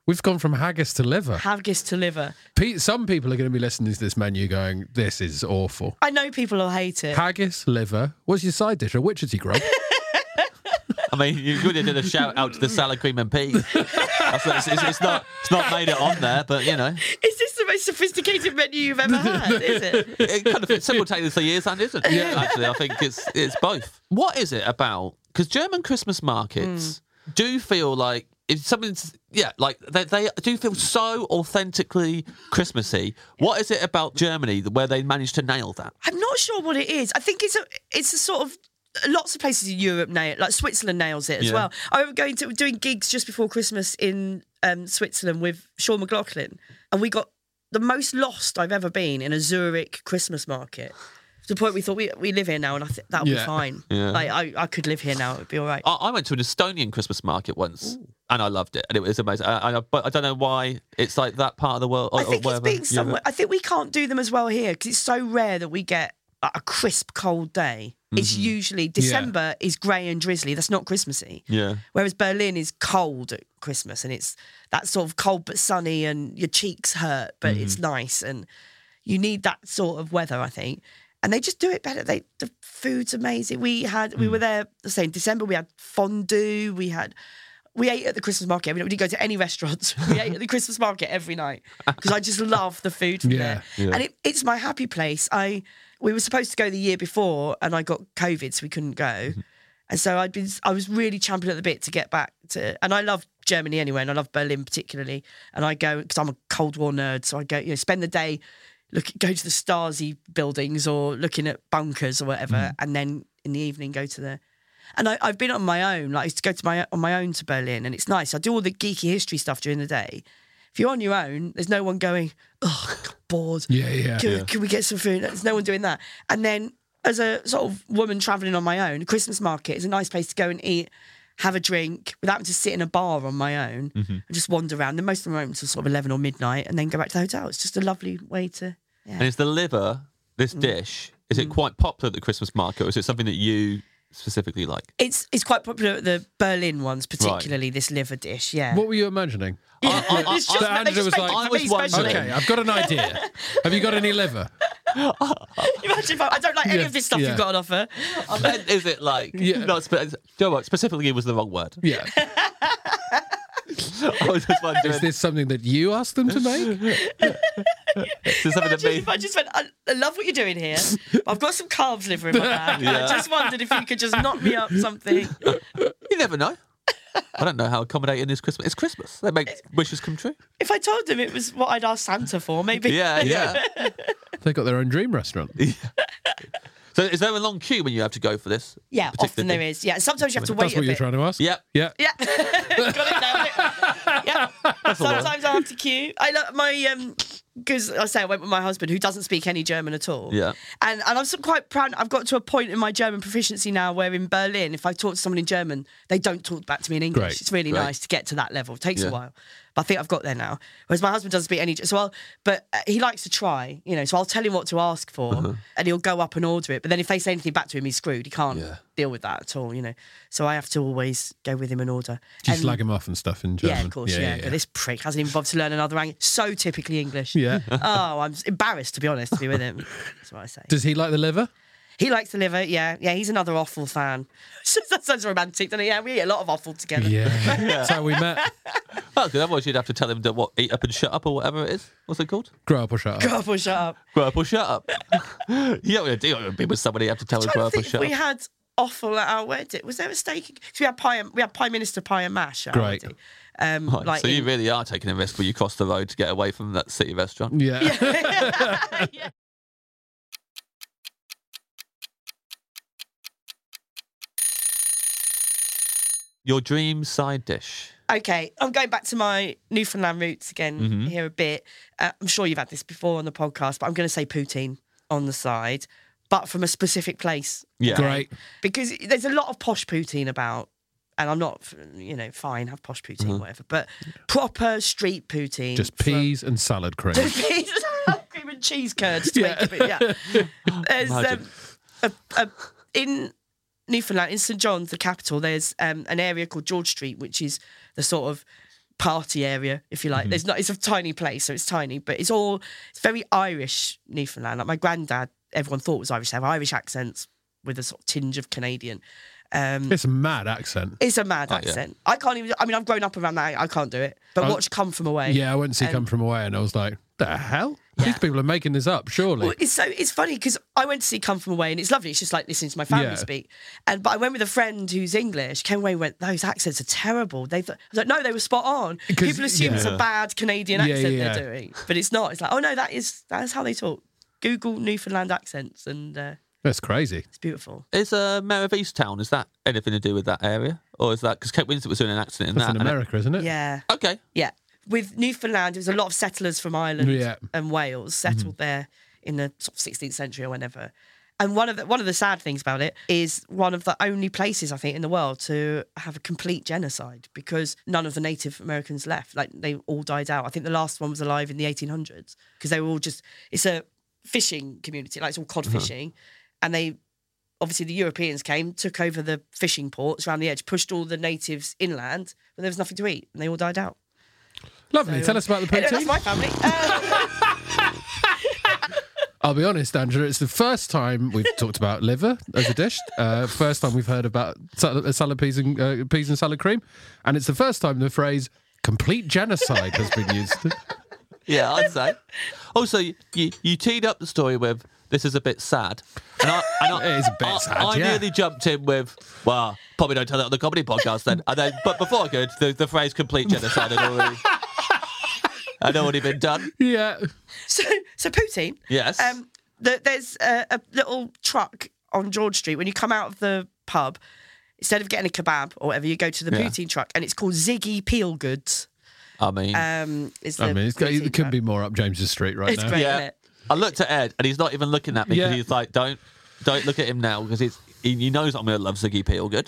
Speaker 5: We've gone from haggis to liver.
Speaker 7: Haggis to liver.
Speaker 5: Some people are going to be listening to this menu going, this is awful.
Speaker 7: I know people will hate it.
Speaker 5: Haggis, liver. What's your side dish? A Wichita grub?
Speaker 6: I mean, you could have done a shout out to the salad, cream and peas. It's not made it on there, but you know.
Speaker 7: Is this the most sophisticated menu you've ever had? Is it?
Speaker 6: It kind of simultaneously is and isn't. Yeah, actually, I think it's both. What is it about? Because German Christmas markets do feel like it's something. Yeah, like they do feel so authentically Christmassy. What is it about Germany where they managed to nail that?
Speaker 7: I'm not sure what it is. I think it's a sort of. Lots of places in Europe nail it, like Switzerland nails it as well. I remember doing gigs just before Christmas in Switzerland with Sean McLaughlin, and we got the most lost I've ever been in a Zurich Christmas market. To the point we thought we live here now, and I think that'll be fine. Yeah. Like I could live here now; it'd be all right.
Speaker 6: I went to an Estonian Christmas market once, and I loved it, and it was amazing. But I don't know why it's like that part of the world.
Speaker 7: I think it's being somewhere. I think we can't do them as well here because it's so rare that we get a crisp, cold day. It's usually December is grey and drizzly. That's not Christmassy. Yeah. Whereas Berlin is cold at Christmas, and it's that sort of cold but sunny, and your cheeks hurt, but it's nice, and you need that sort of weather, I think. And they just do it better. The food's amazing. We were there. Say in December, we had fondue. We ate at the Christmas market. We didn't go to any restaurants. We ate at the Christmas market every night because I just love the food from there. Yeah. And it's my happy place. We were supposed to go the year before, and I got COVID, so we couldn't go. And so I was really champing at the bit to get back to. And I love Germany anyway, and I love Berlin particularly. And I go because I'm a Cold War nerd, so I go, spend the day, go to the Stasi buildings or looking at bunkers or whatever, and then in the evening go to the. And I've been on my own. Like I used to go on my own to Berlin, and it's nice. I do all the geeky history stuff during the day. If you're on your own, there's no one going, oh, bored. Yeah. Can we get some food? There's no one doing that. And then as a sort of woman travelling on my own, a Christmas market is a nice place to go and eat, have a drink, without having to sit in a bar on my own and just wander around. And most of the moments are sort of 11 or midnight, and then go back to the hotel. It's just a lovely way to... Yeah.
Speaker 6: And is the liver, this dish, is it quite popular at the Christmas market, or is it something that you... specifically like?
Speaker 7: It's quite popular at the Berlin ones, particularly this liver dish, yeah.
Speaker 5: What were you imagining?
Speaker 7: Angela
Speaker 5: was like, okay, I've got an idea. Have you got any liver?
Speaker 7: Imagine if I don't like any of this stuff you've got on offer.
Speaker 6: Is it like, specifically it was the wrong word.
Speaker 5: Yeah.
Speaker 6: I was just wondering.
Speaker 5: Is this something that you asked them to make?
Speaker 7: If I just went, I love what you're doing here, but I've got some calves liver in my bag. I just wondered if you could just knock me up something.
Speaker 6: You never know. I don't know how accommodating is Christmas. It's Christmas. They make wishes come true.
Speaker 7: If I told them it was what I'd asked Santa for, maybe.
Speaker 6: Yeah.
Speaker 5: They got their own dream restaurant.
Speaker 6: So is there a long queue when you have to go for this?
Speaker 7: Yeah, often there is. Yeah, sometimes you have to wait
Speaker 5: That's what you're trying to ask?
Speaker 6: Yeah.
Speaker 7: Got it now. Yeah. Sometimes I have to queue. I love my... Because I went with my husband, who doesn't speak any German at all.
Speaker 6: Yeah.
Speaker 7: And I'm quite proud. I've got to a point in my German proficiency now where in Berlin, if I talk to someone in German, they don't talk back to me in English.
Speaker 5: Great.
Speaker 7: It's really nice to get to that level. It takes a while. But I think I've got there now. Whereas my husband doesn't speak any... But he likes to try, so I'll tell him what to ask for and he'll go up and order it. But then if they say anything back to him, he's screwed. He can't deal with that at all, So I have to always go with him and order.
Speaker 5: Do you slag him off and stuff in German?
Speaker 7: Yeah, of course, yeah. But this prick hasn't even bothered to learn another language. So typically English.
Speaker 5: Yeah.
Speaker 7: Oh, I'm embarrassed, to be honest, to be with him. That's what I say.
Speaker 5: Does he like the liver?
Speaker 7: He likes the liver, yeah. Yeah, he's another offal fan. That sounds romantic, doesn't it? Yeah, we eat a lot of offal together.
Speaker 5: Yeah, that's how we met.
Speaker 6: Well, because otherwise you'd have to tell him to eat up and shut up or whatever it is. What's it called?
Speaker 5: Grow up or shut up.
Speaker 7: Grow up or shut up.
Speaker 6: Grow up or shut up. You don't want to be with somebody you have to tell him grow up or shut up.
Speaker 7: We had offal at our wedding. Was there a steak? Because we had Prime Minister pie and mash at our wedding.
Speaker 6: So you really are taking a risk when you cross the road to get away from that city restaurant.
Speaker 5: Yeah.
Speaker 7: Yeah.
Speaker 6: Your dream side dish.
Speaker 7: Okay, I'm going back to my Newfoundland roots again here a bit. I'm sure you've had this before on the podcast, but I'm going to say poutine on the side, but from a specific place.
Speaker 6: Yeah.
Speaker 5: Great.
Speaker 7: Because there's a lot of posh poutine about, and I'm not, fine, have posh poutine, whatever, but proper street poutine.
Speaker 5: Just peas and salad cream.
Speaker 7: Just peas and salad cream and cheese curds to make it, There's, in Newfoundland, in St John's, the capital, there's an area called George Street, which is the sort of party area, if you like. There's not. It's a tiny place, so it's tiny, but it's very Irish Newfoundland. Like my granddad, everyone thought was Irish. They have Irish accents with a sort of tinge of Canadian.
Speaker 5: It's a mad accent.
Speaker 7: It's a mad accent. I can't even. I mean, I've grown up around that. I can't do it. But watch Come From Away.
Speaker 5: Yeah, I went to see Come From Away, and I was like, "The hell? These people are making this up, surely."
Speaker 7: Well, it's funny because I went to see Come From Away, and it's lovely. It's just like listening to my family speak. But I went with a friend who's English. Came away and went, "Those accents are terrible." I was like, "No, they were spot on." People assume it's a bad Canadian accent they're doing, but it's not. It's like, "Oh no, that is how they talk." Google Newfoundland accents, and
Speaker 5: that's crazy.
Speaker 7: it's beautiful.
Speaker 6: Is Mayor of Easttown, is that anything to do with that area? Or is that... Because Kate Winslet was doing an accent in
Speaker 5: That's
Speaker 6: that.
Speaker 5: in America, isn't it?
Speaker 7: Yeah.
Speaker 6: Okay.
Speaker 7: Yeah. With Newfoundland, there's a lot of settlers from Ireland and Wales settled there in the sort of 16th century or whenever. And one of the sad things about it is one of the only places, I think, in the world to have a complete genocide because none of the Native Americans left. Like, they all died out. I think the last one was alive in the 1800s because they were all just... It's a fishing community, like it's all cod fishing. And they... Obviously, the Europeans came, took over the fishing ports around the edge, pushed all the natives inland, but there was nothing to eat, and they all died out.
Speaker 5: Lovely.
Speaker 7: So,
Speaker 5: Tell us about the poutine.
Speaker 7: That's my family.
Speaker 5: I'll be honest, Angela, it's the first time we've talked about liver as a dish. First time we've heard about salad peas and salad cream. And it's the first time the phrase complete genocide has been used.
Speaker 6: Yeah, I'd say. Also, you teed up the story with, this is a bit sad. And
Speaker 5: It is a bit sad,
Speaker 6: I nearly jumped in with, well, probably don't tell that on the comedy podcast then. And then, but before I could, the phrase complete genocide had already been done.
Speaker 5: Yeah.
Speaker 7: So poutine.
Speaker 6: Yes.
Speaker 7: There's a little truck on George Street. When you come out of the pub, instead of getting a kebab or whatever, you go to the poutine truck, and it's called Ziggy Peelgoods.
Speaker 6: I mean...
Speaker 5: it couldn't be more up James's Street right
Speaker 7: It's
Speaker 5: now.
Speaker 7: great,
Speaker 6: yeah.
Speaker 7: isn't it?
Speaker 6: I looked at Ed, and he's not even looking at me because he's like, don't look at him now because he knows I'm going to love Ziggy Peelgood.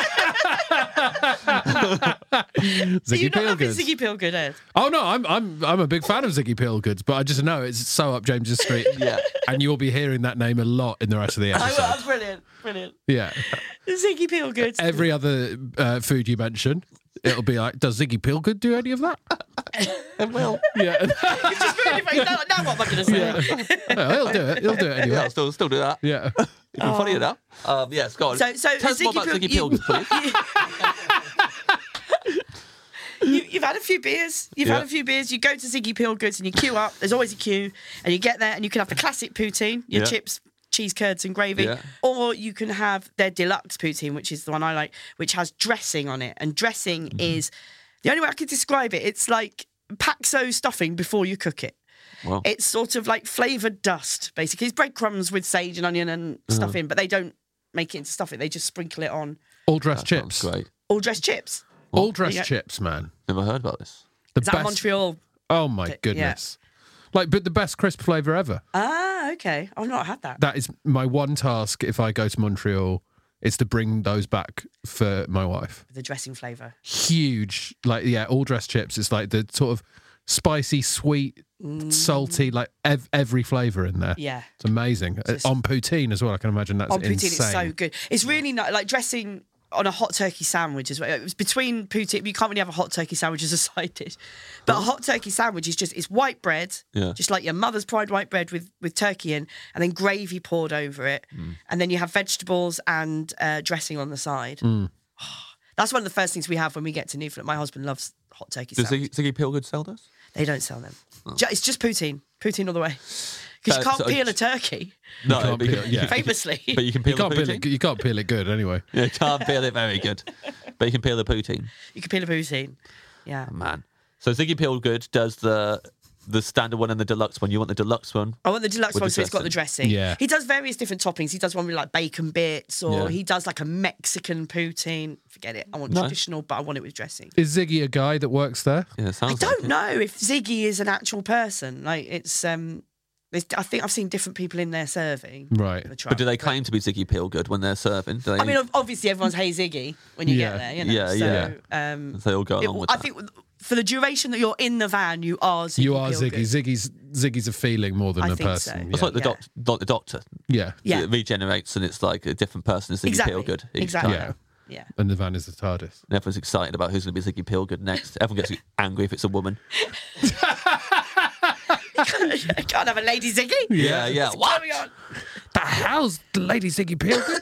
Speaker 5: Ziggy
Speaker 7: You're not loving
Speaker 5: Peelgoods.
Speaker 7: Ziggy Peelgood, Ed?
Speaker 5: Oh no, I'm a big fan of Ziggy Peelgoods, but I just know it's so up James's Street.
Speaker 6: Yeah.
Speaker 5: And you'll be hearing that name a lot in the rest of the episode.
Speaker 7: Oh, brilliant.
Speaker 5: Yeah.
Speaker 7: Ziggy Peelgoods.
Speaker 5: Every other food you mention, it'll be like, does Ziggy Peelgood do any of that?
Speaker 6: It will.
Speaker 5: Yeah.
Speaker 7: You've just ruined your face. Now what am I going to say?
Speaker 5: Well, he'll do it. He'll do it anyway.
Speaker 6: Yeah, I'll still do that.
Speaker 5: Yeah.
Speaker 6: Even funny enough. Yes, go on.
Speaker 7: So
Speaker 6: Tell us more about Ziggy Peelgood, please.
Speaker 7: You've had a few beers. You go to Ziggy Peelgoods and you queue up. There's always a queue. And you get there and you can have the classic poutine, your chips, cheese curds and gravy.
Speaker 6: Yeah.
Speaker 7: Or you can have their deluxe poutine, which is the one I like, which has dressing on it. And dressing is, the only way I could describe it, it's like Paxo stuffing before you cook it.
Speaker 6: Wow.
Speaker 7: It's sort of like flavoured dust, basically. It's breadcrumbs with sage and onion and stuff in, but they don't make it into stuffing. They just sprinkle it on
Speaker 5: All dressed chips.
Speaker 6: Sounds great.
Speaker 7: all dressed chips.
Speaker 5: All dressed
Speaker 7: Yeah.
Speaker 5: chips, man.
Speaker 6: Never heard about this.
Speaker 5: The
Speaker 7: Is that Montreal?
Speaker 5: Oh my goodness. Like, but the best crisp flavour ever.
Speaker 7: Ah, okay. I've not had that.
Speaker 5: That is my one task if I go to Montreal, is to bring those back for my wife.
Speaker 7: The dressing flavour.
Speaker 5: Huge, like, all dressed chips. It's like the sort of spicy, sweet, salty, like every flavour in there.
Speaker 7: Yeah.
Speaker 5: It's amazing. On poutine as well, I can imagine that's
Speaker 7: On poutine,
Speaker 5: insane.
Speaker 7: it's so good. It's really nice, like dressing on a hot turkey sandwich as well. It was between poutine. You can't really have a hot turkey sandwich as a side dish, but a hot turkey sandwich is it's white bread, just like your mother's pride white bread with turkey in, and then gravy poured over it, and then you have vegetables and dressing on the side. That's one of the first things we have when we get to Newfoundland. My husband loves hot turkey
Speaker 6: Does
Speaker 7: sandwich.
Speaker 6: Ziggy Peelgood sell those?
Speaker 7: They don't sell them. It's just poutine all the way. Because you can't peel a turkey,
Speaker 6: No,
Speaker 5: can't
Speaker 6: but
Speaker 5: peel- yeah.
Speaker 7: famously.
Speaker 6: But you can peel the poutine.
Speaker 5: You can't peel it good anyway.
Speaker 6: You can't peel it very good. But you can peel the poutine.
Speaker 7: You can peel a poutine. Yeah.
Speaker 6: Man. So Ziggy Peelgood does the standard one and the deluxe one. You want the deluxe one?
Speaker 7: I want the deluxe
Speaker 6: With
Speaker 7: one,
Speaker 6: the
Speaker 7: so it's got the dressing.
Speaker 5: Yeah.
Speaker 7: He does various different toppings. He does one with like bacon bits, or
Speaker 6: Yeah.
Speaker 7: he does like a Mexican poutine. Forget it. I want traditional, but I want it with dressing.
Speaker 5: Is Ziggy a guy that works there?
Speaker 6: Yeah,
Speaker 7: I
Speaker 6: sounds
Speaker 7: don't
Speaker 6: like
Speaker 7: know if Ziggy is an actual person. Like it's I think I've seen different people in there serving.
Speaker 5: Right.
Speaker 7: the
Speaker 6: But
Speaker 7: truck.
Speaker 6: do they claim to be Ziggy Peelgood when they're serving? Do they,
Speaker 7: I mean, obviously everyone's "Hey Ziggy" when you
Speaker 5: Yeah.
Speaker 7: get there. You know?
Speaker 6: Yeah,
Speaker 7: so,
Speaker 6: they all go along with
Speaker 7: I
Speaker 6: that.
Speaker 7: think for the duration that you're in the van, you are Ziggy.
Speaker 5: You are
Speaker 7: Peelgood.
Speaker 5: Ziggy. Ziggy's a feeling more than
Speaker 7: I
Speaker 5: a
Speaker 7: think
Speaker 5: person.
Speaker 7: so.
Speaker 6: It's like the
Speaker 7: Yeah.
Speaker 6: doctor.
Speaker 5: Yeah.
Speaker 7: Yeah.
Speaker 6: It regenerates and it's like a different person as Ziggy
Speaker 7: Exactly.
Speaker 6: Peelgood each
Speaker 7: Exactly.
Speaker 6: time.
Speaker 7: Yeah.
Speaker 5: And the van is the TARDIS.
Speaker 6: And everyone's excited about who's going to be Ziggy Pilgood next. Everyone gets angry if it's a woman.
Speaker 7: You can't have a lady Ziggy.
Speaker 6: Yeah.
Speaker 7: What's
Speaker 6: What?
Speaker 7: going on?
Speaker 5: The hell's Lady Ziggy Pilgood?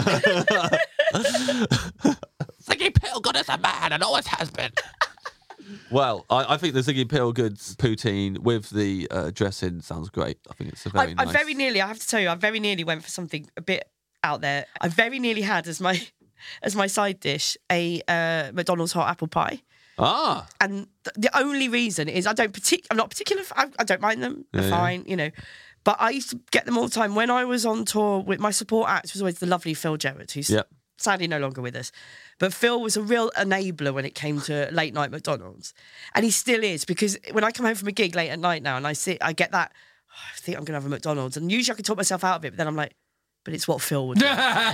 Speaker 6: Ziggy Pilgood is a man and always has been. Well, I think the Ziggy Pilgood's poutine with the dressing sounds great. I think it's a very nice.
Speaker 7: I very nearly, I have to tell you, I very nearly went for something a bit out there. I very nearly had as my side dish a McDonald's hot apple pie.
Speaker 6: Ah.
Speaker 7: And the only reason is I'm not particular. I don't mind them. They're fine, you know. But I used to get them all the time when I was on tour. With my support act was always the lovely Phil Gerard, who's sadly no longer with us. But Phil was a real enabler when it came to late night McDonald's, and he still is, because when I come home from a gig late at night now and I get that, I think I'm going to have a McDonald's, and usually I can talk myself out of it, but then I'm like, but it's what Phil would do.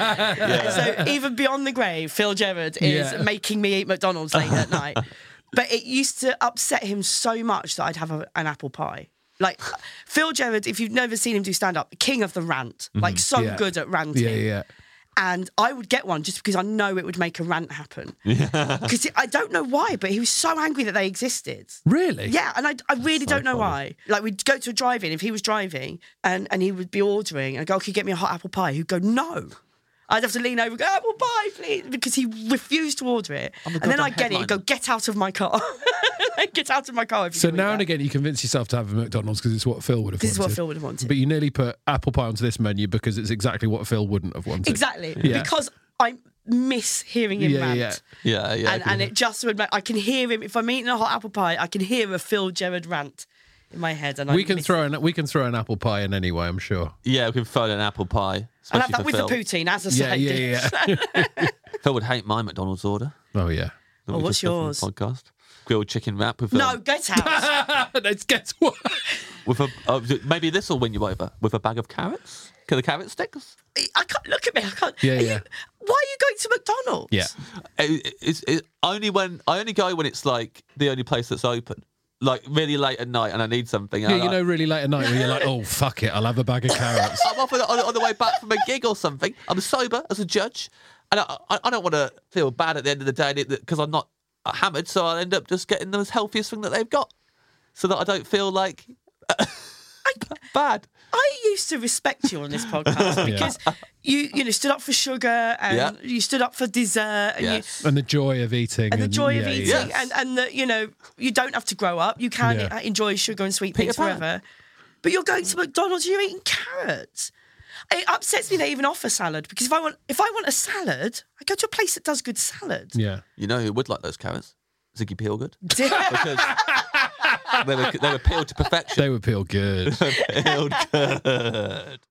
Speaker 7: So even beyond the grave, Phil Gerard is making me eat McDonald's late at night. But it used to upset him so much that I'd have an apple pie. Like, Phil Gerard, if you've never seen him do stand-up, king of the rant. Like, so good at ranting.
Speaker 5: Yeah.
Speaker 7: And I would get one just because I know it would make a rant happen. Because I don't know why, but he was so angry that they existed.
Speaker 5: Really?
Speaker 7: Yeah, and I really don't know why. Like, we'd go to a drive-in, if he was driving, and he would be ordering, and I'd go, "Oh, can you get me a hot apple pie?" He'd go, "No." I'd have to lean over and go, "Apple pie, please," because he refused to order it. And then I'd get it and go, "Get out of my car." Get out of my car. If you
Speaker 5: So now and again, you convince yourself to have a McDonald's because it's what Phil would have wanted.
Speaker 7: This is what Phil would have wanted.
Speaker 5: But you nearly put apple pie onto this menu because it's exactly what Phil wouldn't have wanted.
Speaker 7: Exactly.
Speaker 5: Yeah.
Speaker 7: Because I miss hearing him rant.
Speaker 6: Yeah.
Speaker 7: And it just would make, I can hear him, if I'm eating a hot apple pie, I can hear a Phil Gerard rant in my head. And
Speaker 5: we can throw an apple pie in anyway, I'm sure.
Speaker 6: Yeah, we can throw in an apple pie.
Speaker 7: I'll have that with
Speaker 6: Phil.
Speaker 7: the poutine as a side dish.
Speaker 6: Phil would hate my McDonald's order.
Speaker 5: Oh, yeah.
Speaker 7: Oh, what's yours?
Speaker 6: Podcast. Grilled chicken wrap with
Speaker 7: No, get out.
Speaker 5: Let's get what?
Speaker 6: with a maybe this will win you over with a bag of carrots. Can the carrot sticks?
Speaker 7: I can't look at me. I can't.
Speaker 5: Yeah.
Speaker 7: Why are you going to McDonald's?
Speaker 5: Yeah.
Speaker 6: It's only when I only go when it's like the only place that's open. Like really late at night and I need something.
Speaker 5: Yeah, you know, really late at night when you're like, "Oh, fuck it, I'll have a bag of carrots."
Speaker 6: I'm off on the way back from a gig or something. I'm sober as a judge, and I don't want to feel bad at the end of the day because I'm not hammered, so I'll end up just getting the healthiest thing that they've got, so that I don't feel like bad.
Speaker 7: I used to respect you on this podcast because you stood up for sugar and you stood up for dessert and
Speaker 5: and the joy of eating
Speaker 7: and the joy of eating
Speaker 6: Yes.
Speaker 7: and that you don't have to grow up. You can enjoy sugar and sweet things forever. But you're going to McDonald's and you're eating carrots. It upsets me they even offer salad, because if I want a salad, I go to a place that does good salad.
Speaker 5: Yeah.
Speaker 6: You know who would like those carrots? Ziggy Pilgood. Because they were peeled to perfection.
Speaker 5: They would peel good.
Speaker 6: Peeled good.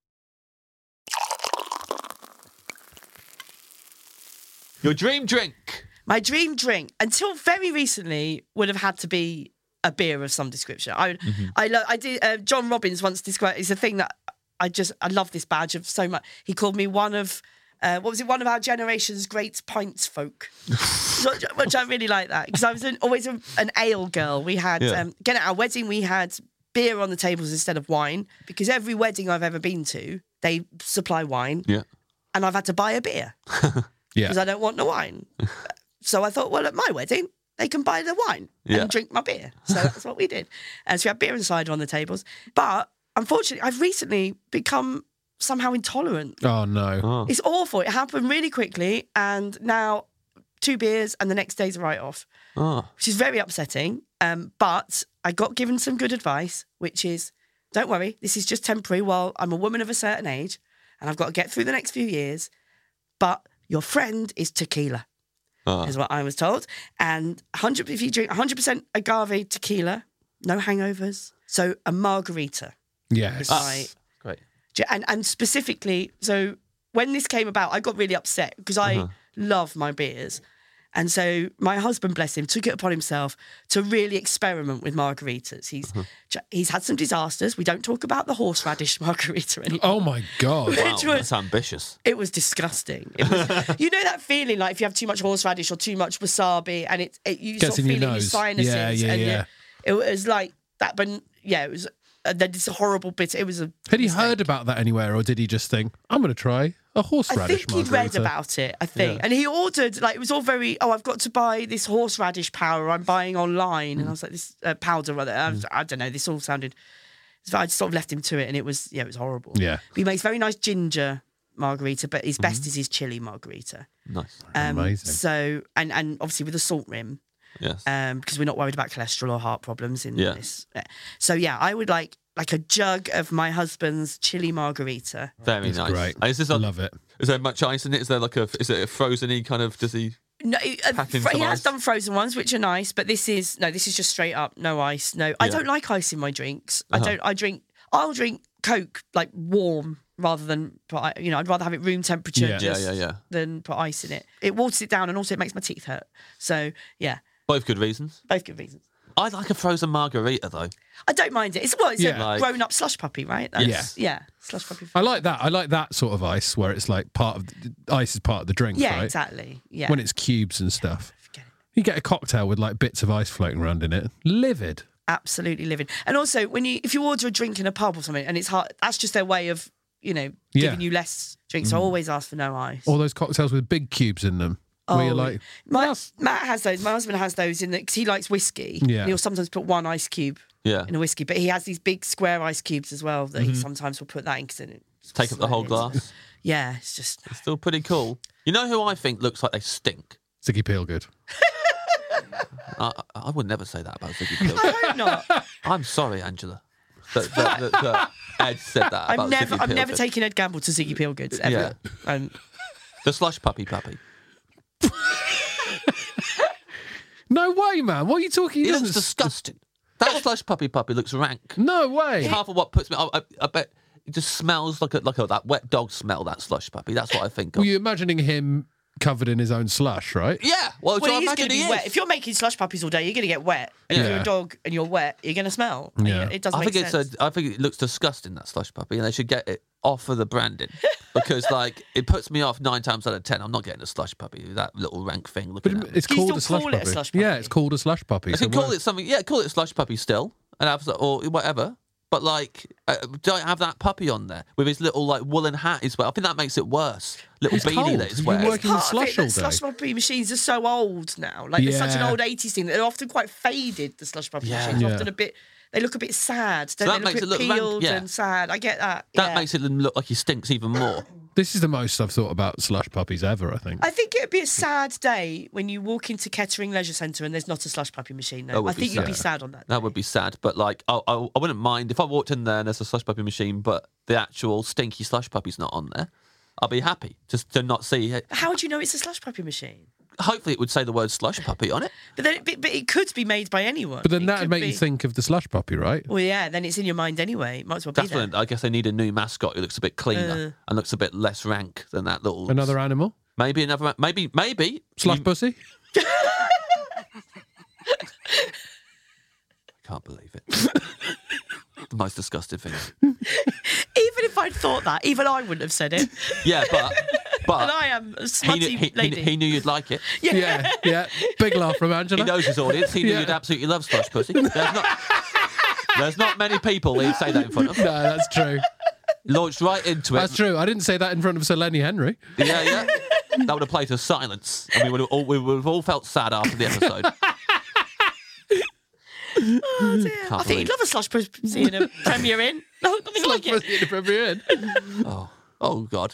Speaker 6: Your dream drink.
Speaker 7: My dream drink, until very recently, would have had to be a beer of some description. I did. John Robbins once described. It's a thing that I love this badge of so much. He called me one of one of our generation's great pints folk, which I really like that, because I was always an ale girl. We had again at our wedding we had beer on the tables instead of wine, because every wedding I've ever been to they supply wine, and I've had to buy a beer because I don't want the wine. So I thought, well, at my wedding they can buy the wine and drink my beer. So that's what we did. And so we had beer and cider on the tables, but unfortunately, I've recently become somehow intolerant.
Speaker 5: Oh, no.
Speaker 6: Oh.
Speaker 7: It's awful. It happened really quickly, and now 2 beers and the next day's a write-off, which is very upsetting. But I got given some good advice, which is, don't worry, this is just temporary while I'm a woman of a certain age, and I've got to get through the next few years. But your friend is tequila, is what I was told. And if you drink 100% agave tequila, no hangovers. So a margarita.
Speaker 5: Yes.
Speaker 6: Great.
Speaker 7: And specifically, so when this came about, I got really upset because I love my beers. And so my husband, bless him, took it upon himself to really experiment with margaritas. He's had some disasters. We don't talk about the horseradish margarita anymore.
Speaker 5: Oh, my God.
Speaker 6: Wow, that's ambitious.
Speaker 7: It was disgusting. It was, you know that feeling like if you have too much horseradish or too much wasabi and you
Speaker 5: Gets
Speaker 7: sort of
Speaker 5: in
Speaker 7: feel
Speaker 5: your
Speaker 7: it in your
Speaker 5: nose.
Speaker 7: sinuses.
Speaker 5: Yeah.
Speaker 7: It was like that, but it was And then this horrible bit. It was a.
Speaker 5: Had he
Speaker 7: mistake.
Speaker 5: heard about that anywhere, or did he just think, I'm going to try a
Speaker 7: I
Speaker 5: horseradish
Speaker 7: think he'd read
Speaker 5: margarita?
Speaker 7: about it, I think.
Speaker 5: Yeah.
Speaker 7: And he ordered, like, it was all very, I've got to buy this horseradish powder I'm buying online. And I was like, this powder, rather. I don't know, this all sounded, I just sort of left him to it, and it was horrible.
Speaker 5: Yeah.
Speaker 7: But he makes very nice ginger margarita, but his best is his chili margarita.
Speaker 6: Nice.
Speaker 5: Amazing.
Speaker 7: So, and obviously with a salt rim,
Speaker 6: Yes.
Speaker 7: because we're not worried about cholesterol or heart problems in
Speaker 6: Yeah.
Speaker 7: this. So, yeah, I would like a jug of my husband's chili margarita.
Speaker 6: Very nice.
Speaker 5: Great.
Speaker 6: And is this
Speaker 5: Love it.
Speaker 6: Is there much ice in it? Is there is it a frozen-y kind of, does he...
Speaker 7: No,
Speaker 6: Pack in
Speaker 7: he
Speaker 6: some
Speaker 7: has
Speaker 6: ice.
Speaker 7: done frozen ones, which are nice, but this is just straight up no ice. No, I
Speaker 6: Yeah.
Speaker 7: don't like ice in my drinks.
Speaker 6: Uh-huh.
Speaker 7: I'll drink Coke like warm rather than put, I'd rather have it room temperature
Speaker 5: Yeah.
Speaker 6: Yeah.
Speaker 7: than put ice in it. It waters it down, and also it makes my teeth hurt. So yeah,
Speaker 6: Both good reasons.
Speaker 7: both good reasons.
Speaker 6: I like a frozen margarita, though.
Speaker 7: I don't mind it. It's
Speaker 5: Yeah.
Speaker 7: a
Speaker 6: Like-
Speaker 7: grown-up slush puppy, right?
Speaker 6: Yes.
Speaker 7: Yeah, slush puppy.
Speaker 5: I like that. I like that sort of ice where it's like ice is part of the drink,
Speaker 7: Yeah,
Speaker 5: right?
Speaker 7: exactly. Yeah.
Speaker 5: When it's cubes and stuff.
Speaker 7: Forget it.
Speaker 5: You get a cocktail with like bits of ice floating around in it. Livid.
Speaker 7: Absolutely living. And also, if you order a drink in a pub or something, and it's hard, that's just their way of
Speaker 5: Yeah.
Speaker 7: giving you less drinks. So I always ask for no ice.
Speaker 5: All those cocktails with big cubes in them. Where you're like,
Speaker 7: Matt has those. My husband has those in because he likes whiskey.
Speaker 5: Yeah.
Speaker 7: And he'll sometimes put one ice cube
Speaker 6: Yeah.
Speaker 7: in a whiskey, but he has these big square ice cubes as well that he sometimes will put that in because then it
Speaker 6: Take up the whole
Speaker 7: swells.
Speaker 6: glass.
Speaker 7: Yeah, it's just.
Speaker 6: Still pretty cool. You know who I think looks like they stink?
Speaker 5: Ziggy Peelgood.
Speaker 6: I would never say that about Ziggy Pilgrim.
Speaker 7: I hope not.
Speaker 6: I'm sorry, Angela. That Ed said that about Ziggy
Speaker 7: I'm never
Speaker 6: Pilgrim.
Speaker 7: taking Ed Gamble to Ziggy Peelgood's ever.
Speaker 6: Yeah.
Speaker 7: And
Speaker 6: The slush puppy.
Speaker 5: No way, man. What are you talking
Speaker 6: He
Speaker 5: about?
Speaker 6: looks disgusting. That slush puppy looks rank.
Speaker 5: No way.
Speaker 6: Half of what puts me... I bet it just smells like that wet dog smell, that slush puppy. That's what I think of.
Speaker 5: Were you imagining him covered in his own slush, right?
Speaker 6: Yeah. Well,
Speaker 7: well,
Speaker 6: I
Speaker 7: he's
Speaker 6: imagine
Speaker 7: going to
Speaker 6: he
Speaker 7: be
Speaker 6: is.
Speaker 7: wet. If you're making slush puppies all day, you're going to get wet. And if
Speaker 5: Yeah.
Speaker 7: you're a dog and you're wet, you're going to smell.
Speaker 5: Yeah.
Speaker 7: It does
Speaker 6: I
Speaker 7: make
Speaker 6: think
Speaker 7: sense.
Speaker 6: I think it looks disgusting, that slush puppy, and they should get it off of the branding because, like, it puts me off 9 times out of 10. I'm not getting a slush puppy, that little rank thing
Speaker 5: But
Speaker 6: looking at me.
Speaker 5: it's
Speaker 7: Can you
Speaker 5: called a
Speaker 7: still
Speaker 5: slush
Speaker 7: call it a
Speaker 5: puppy.
Speaker 7: slush puppy?
Speaker 5: Yeah, it's called a slush puppy.
Speaker 6: I
Speaker 5: so
Speaker 6: can call
Speaker 5: why-
Speaker 6: it something. Yeah, call it a slush puppy still, and have or whatever. But like, don't have that puppy on there with his little like woolen hat as well. I think that makes it worse. Little
Speaker 5: He's
Speaker 6: beanie
Speaker 5: cold.
Speaker 6: that he's
Speaker 5: He's been
Speaker 6: wearing.
Speaker 5: working with
Speaker 7: Part of it
Speaker 5: slush
Speaker 7: that
Speaker 5: all day.
Speaker 7: slush puppy machines are so old now. Like it's such an
Speaker 5: Yeah.
Speaker 7: old 80s thing that they're often quite faded. The slush puppy
Speaker 6: Yeah.
Speaker 7: machines
Speaker 5: Yeah.
Speaker 7: often they look a bit sad. Don't
Speaker 6: that
Speaker 7: they?
Speaker 6: makes
Speaker 7: Look a
Speaker 6: it
Speaker 7: bit
Speaker 6: look rank,
Speaker 7: peeled
Speaker 6: yeah.
Speaker 7: and sad. I get that.
Speaker 6: That
Speaker 7: yeah.
Speaker 6: makes it look like he stinks even more.
Speaker 5: This is the most I've thought about slush puppies ever, I think.
Speaker 7: I think it'd be a sad day when you walk into Kettering Leisure Centre and there's not a slush puppy machine
Speaker 6: That
Speaker 7: there.
Speaker 6: would
Speaker 7: I
Speaker 6: be
Speaker 7: think you'd be
Speaker 6: sad.
Speaker 7: sad on that.
Speaker 6: That would be sad. But like, I wouldn't mind if I walked in there and there's a slush puppy machine, but the actual stinky slush puppy's not on there. I'll be happy just to not see it.
Speaker 7: How would you know it's a slush puppy machine?
Speaker 6: Hopefully, it would say the word slush puppy on it.
Speaker 7: But then, but it could be made by anyone.
Speaker 5: But then
Speaker 7: It
Speaker 5: that would
Speaker 7: could
Speaker 5: make
Speaker 7: be-
Speaker 5: you think of the slush puppy, right?
Speaker 7: Well, yeah. Then it's in your mind anyway. Might as well be
Speaker 6: That's
Speaker 7: there.
Speaker 6: when I guess they need a new mascot who looks a bit cleaner and looks a bit less rank than that little.
Speaker 5: Another animal?
Speaker 6: Maybe another. Maybe.
Speaker 5: Slush pussy?
Speaker 6: Can't believe it. The most disgusting thing.
Speaker 7: Even if I'd thought that, even I wouldn't have said it.
Speaker 6: Yeah,
Speaker 7: And
Speaker 6: but
Speaker 7: I am a
Speaker 6: he
Speaker 7: smutty
Speaker 6: knew,
Speaker 7: lady.
Speaker 6: he knew you'd like it.
Speaker 5: Yeah, yeah. Big laugh from Angela.
Speaker 6: He knows his audience. He knew
Speaker 5: Yeah.
Speaker 6: you'd absolutely love slush pussy. There's not many people he'd say that in front of.
Speaker 5: No, that's true.
Speaker 6: Launched right into it.
Speaker 5: That's true. I didn't say that in front of Sir Lenny Henry.
Speaker 6: Yeah. That would have played to silence, and we would have all felt sad after the episode.
Speaker 7: Oh dear. I
Speaker 6: Can't
Speaker 7: think you'd love a slush pussy in a premiere in. No, nothing like
Speaker 5: Slush
Speaker 7: it.
Speaker 5: pussy in the Premier Inn.
Speaker 6: Oh God.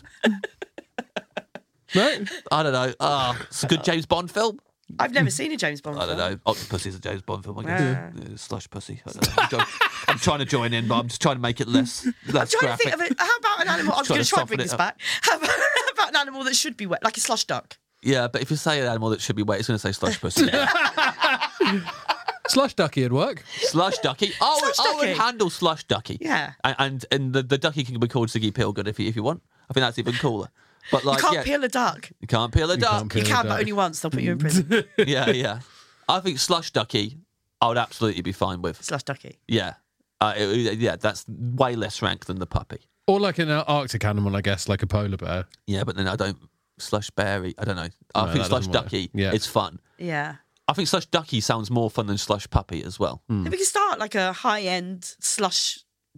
Speaker 5: No?
Speaker 6: I don't know. It's a good James Bond film.
Speaker 7: I've never seen a James Bond
Speaker 6: I don't
Speaker 7: film.
Speaker 6: know. Octopus is a James Bond film, I guess.
Speaker 7: Yeah.
Speaker 6: Yeah, slush pussy. I don't know. I'm trying to join in, but I'm just trying to make it less
Speaker 7: I'm trying to
Speaker 6: graphic.
Speaker 7: think of it. How about an animal? I was
Speaker 6: Trying
Speaker 7: going
Speaker 6: to
Speaker 7: to try and bring
Speaker 6: soften
Speaker 7: this
Speaker 6: it up.
Speaker 7: back. How about an animal that should be wet, like a slush duck?
Speaker 6: Yeah, but if you say an animal that should be wet, it's going to say slush pussy.
Speaker 5: Slush ducky would work.
Speaker 6: Slush ducky. I would
Speaker 7: ducky.
Speaker 6: handle slush ducky.
Speaker 7: Yeah.
Speaker 6: And the ducky can be called Ziggy Pilgrim if you want. I think that's even cooler. But like,
Speaker 7: You can't
Speaker 6: yeah,
Speaker 7: peel a duck.
Speaker 6: you can't peel a duck.
Speaker 5: can't peel
Speaker 7: You
Speaker 5: a
Speaker 7: can, but
Speaker 5: duck.
Speaker 7: only once. They'll put you in prison.
Speaker 6: Yeah. I think slush ducky, I would absolutely be fine with.
Speaker 7: Slush ducky.
Speaker 6: Yeah. That's way less rank than the puppy.
Speaker 5: Or like an Arctic animal, I guess, like a polar bear.
Speaker 6: Yeah, but then I don't slush berry. I don't know. I
Speaker 5: No,
Speaker 6: think
Speaker 5: that
Speaker 6: slush
Speaker 5: doesn't work.
Speaker 6: ducky
Speaker 5: Yeah.
Speaker 6: is fun.
Speaker 7: Yeah.
Speaker 6: I think slush ducky sounds more fun than slush puppy as well.
Speaker 7: Maybe we could start like a high-end slush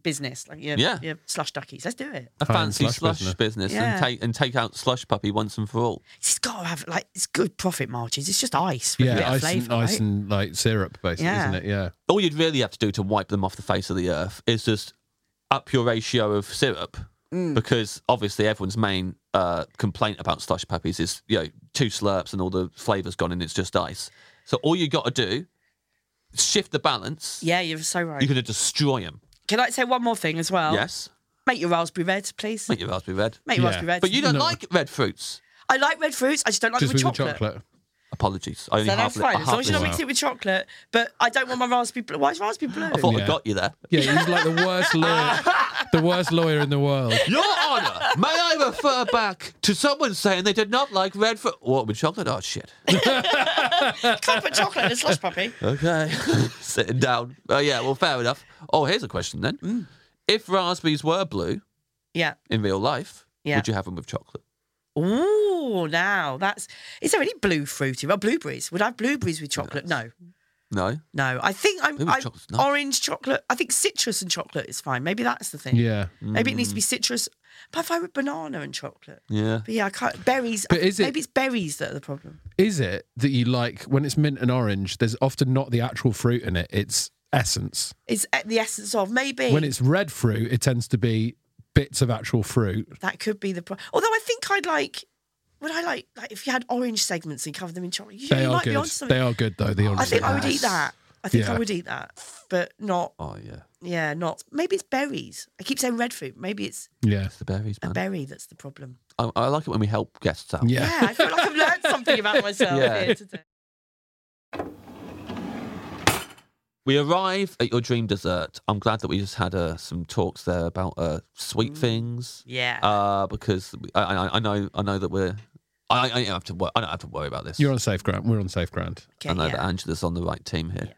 Speaker 7: business, like your slush duckies. Let's do it.
Speaker 6: A fancy
Speaker 5: slush
Speaker 6: slush business
Speaker 7: Yeah.
Speaker 6: and take out Slush Puppy once and for all.
Speaker 7: It's got to have it's good profit margins. It's just ice with a bit
Speaker 5: Yeah,
Speaker 7: of flavour, right?
Speaker 5: ice and like syrup, basically,
Speaker 7: Yeah.
Speaker 5: isn't it? Yeah.
Speaker 6: All you'd really have to do to wipe them off the face of the earth is just up your ratio of syrup. Because obviously everyone's main complaint about Slush Puppies is 2 slurps and all the flavour's gone and it's just ice. So all you got to do is shift the balance.
Speaker 7: Yeah, you're so right.
Speaker 6: You're going to destroy them.
Speaker 7: Can I say one more thing as well?
Speaker 6: Yes.
Speaker 7: Make your raspberry red, please.
Speaker 6: Make your raspberry red.
Speaker 7: Make your
Speaker 5: Yeah.
Speaker 7: raspberry red.
Speaker 6: But you don't
Speaker 5: No.
Speaker 6: like red fruits.
Speaker 7: I like red fruits. I just don't like
Speaker 5: Just
Speaker 7: them
Speaker 5: with
Speaker 7: with
Speaker 5: the
Speaker 7: chocolate.
Speaker 5: chocolate.
Speaker 6: Apologies. I only
Speaker 7: So that's fine. As long as you don't
Speaker 6: half
Speaker 7: mix it with chocolate. But I don't want my raspberry blue. Why is raspberry blue?
Speaker 6: I thought I
Speaker 5: Yeah.
Speaker 6: got you there.
Speaker 5: Yeah, he's like the worst lawyer, the worst lawyer in the world.
Speaker 6: Your Honour, may I refer back to someone saying they did not like red fruit? What, with chocolate? Oh, shit.
Speaker 7: Can't put chocolate in a slush puppy.
Speaker 6: Okay. Sitting down. Yeah, well, fair enough. Oh, here's a question then. If raspberries were blue
Speaker 7: Yeah.
Speaker 6: in real life,
Speaker 7: Yeah.
Speaker 6: would you have them with chocolate?
Speaker 7: Ooh, now that's. Is there any blue fruity? Well, blueberries. Would I have blueberries with chocolate? No.
Speaker 6: No?
Speaker 7: No. I think
Speaker 6: Blueberry
Speaker 7: I'm
Speaker 6: chocolate's nice.
Speaker 7: orange chocolate. I think citrus and chocolate is fine. Maybe that's the thing.
Speaker 5: Yeah.
Speaker 7: Maybe it needs to be citrus. But if I were banana and chocolate.
Speaker 6: Yeah.
Speaker 7: But yeah, I can't. Berries.
Speaker 5: But is it-
Speaker 7: Maybe it's berries that are the problem.
Speaker 5: Is it that you like when it's mint and orange? There's often not the actual fruit in it; it's essence.
Speaker 7: It's the essence of maybe.
Speaker 5: When it's red fruit, it tends to be bits of actual fruit.
Speaker 7: That could be the problem. Although I think I'd like. Would I like if you had orange segments and covered them in chocolate? You
Speaker 5: They are
Speaker 7: might be
Speaker 5: good.
Speaker 7: onto something.
Speaker 5: They are good though. The orange.
Speaker 7: I think I would
Speaker 5: segments.
Speaker 7: eat that. I think
Speaker 5: Yeah.
Speaker 7: I would eat that, but not.
Speaker 6: Oh, yeah.
Speaker 7: Yeah, not. Maybe it's berries. I keep saying red fruit. Maybe it's
Speaker 5: Yeah.
Speaker 6: It's the berries,
Speaker 7: a
Speaker 6: man.
Speaker 7: berry that's the problem.
Speaker 6: I like it when we help guests out.
Speaker 5: Yeah.
Speaker 7: Yeah, I feel like I've learned something about myself
Speaker 6: Yeah.
Speaker 7: here today.
Speaker 6: We arrive at your dream dessert. I'm glad that we just had some talks there about sweet things.
Speaker 7: Yeah.
Speaker 6: Because I know that we're. I don't have to worry about this.
Speaker 5: You're on safe ground. We're on safe ground.
Speaker 7: Okay,
Speaker 6: I know
Speaker 7: yeah.
Speaker 6: that Angela's on the right team here.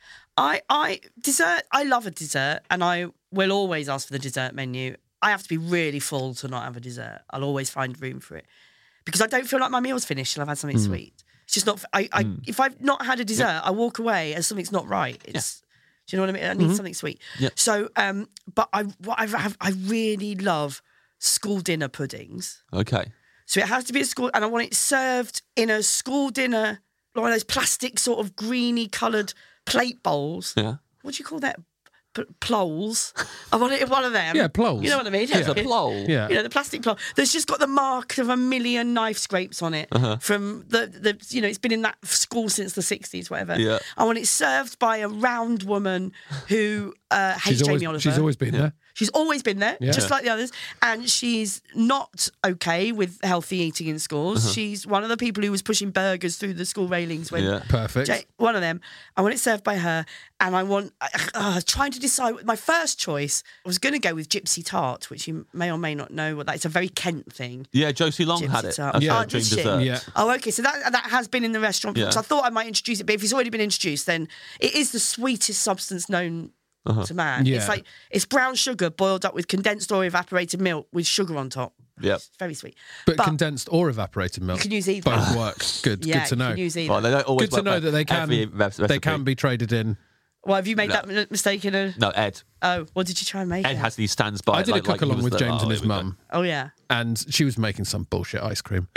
Speaker 7: I dessert. I love a dessert, and I will always ask for the dessert menu. I have to be really full to not have a dessert. I'll always find room for it because I don't feel like my meal's finished till I've had something sweet. It's just not. If I've not had a dessert, I walk away as something's not right. It's. Do you know what I mean? I need something sweet.
Speaker 6: Yeah.
Speaker 7: So, but I really love school dinner puddings.
Speaker 6: Okay.
Speaker 7: So it has to be a school, and I want it served in a school dinner, like one of those plastic sort of greeny coloured plate bowls.
Speaker 6: Yeah.
Speaker 7: What do you call that? Ploles. I want it in one of them.
Speaker 5: Yeah, ploles.
Speaker 7: You know what I mean?
Speaker 6: It's a plole.
Speaker 5: Yeah.
Speaker 7: You know, the plastic plole. There's just got the mark of 1,000,000 knife scrapes on it from the it's been in that school since the 60s, whatever.
Speaker 6: Yeah.
Speaker 7: I want it served by a round woman who hates Jamie Oliver.
Speaker 5: She's always been there.
Speaker 7: She's always been there,
Speaker 5: Yeah.
Speaker 7: just like the others. And she's not okay with healthy eating in schools. She's one of the people who was pushing burgers through the school railings when
Speaker 6: Yeah.
Speaker 5: Perfect.
Speaker 7: one of them. I want it served by her. And I want, trying to decide, my first choice, I was going to go with Gypsy Tart, which you may or may not know what that is. It's a very Kent thing.
Speaker 6: Yeah, Josie Long
Speaker 7: Gypsy
Speaker 6: had it.
Speaker 7: tart.
Speaker 6: As
Speaker 5: Yeah.
Speaker 6: her
Speaker 7: Oh,
Speaker 6: dream
Speaker 7: did she?
Speaker 6: dessert.
Speaker 5: Yeah.
Speaker 7: Oh, okay. So that has been in the restaurant.
Speaker 6: Yeah.
Speaker 7: So I thought I might introduce it, but if it's already been introduced, then it is the sweetest substance known to man.
Speaker 5: Yeah.
Speaker 7: It's like it's brown sugar boiled up with condensed or evaporated milk with sugar on top.
Speaker 6: Yep.
Speaker 7: It's very sweet.
Speaker 5: But condensed or evaporated milk.
Speaker 7: You can use either.
Speaker 5: Both work. Good.
Speaker 7: Yeah,
Speaker 5: Good to know.
Speaker 7: you can use either.
Speaker 6: Well, they don't always
Speaker 5: Good to
Speaker 6: work
Speaker 5: know
Speaker 6: for
Speaker 5: that they can.
Speaker 6: every recipe.
Speaker 5: They can be traded in.
Speaker 7: Well, have you made
Speaker 6: No.
Speaker 7: that mistake in a?
Speaker 6: No, Ed.
Speaker 7: Oh, what did you try and make?
Speaker 6: Ed
Speaker 7: it?
Speaker 6: has these stands by.
Speaker 5: I
Speaker 6: it,
Speaker 5: did
Speaker 6: like,
Speaker 5: a cook
Speaker 6: he
Speaker 5: along
Speaker 6: was
Speaker 5: with
Speaker 6: the-
Speaker 5: James and his
Speaker 6: here we go.
Speaker 5: mum,
Speaker 7: Oh yeah.
Speaker 5: and she was making some bullshit ice cream.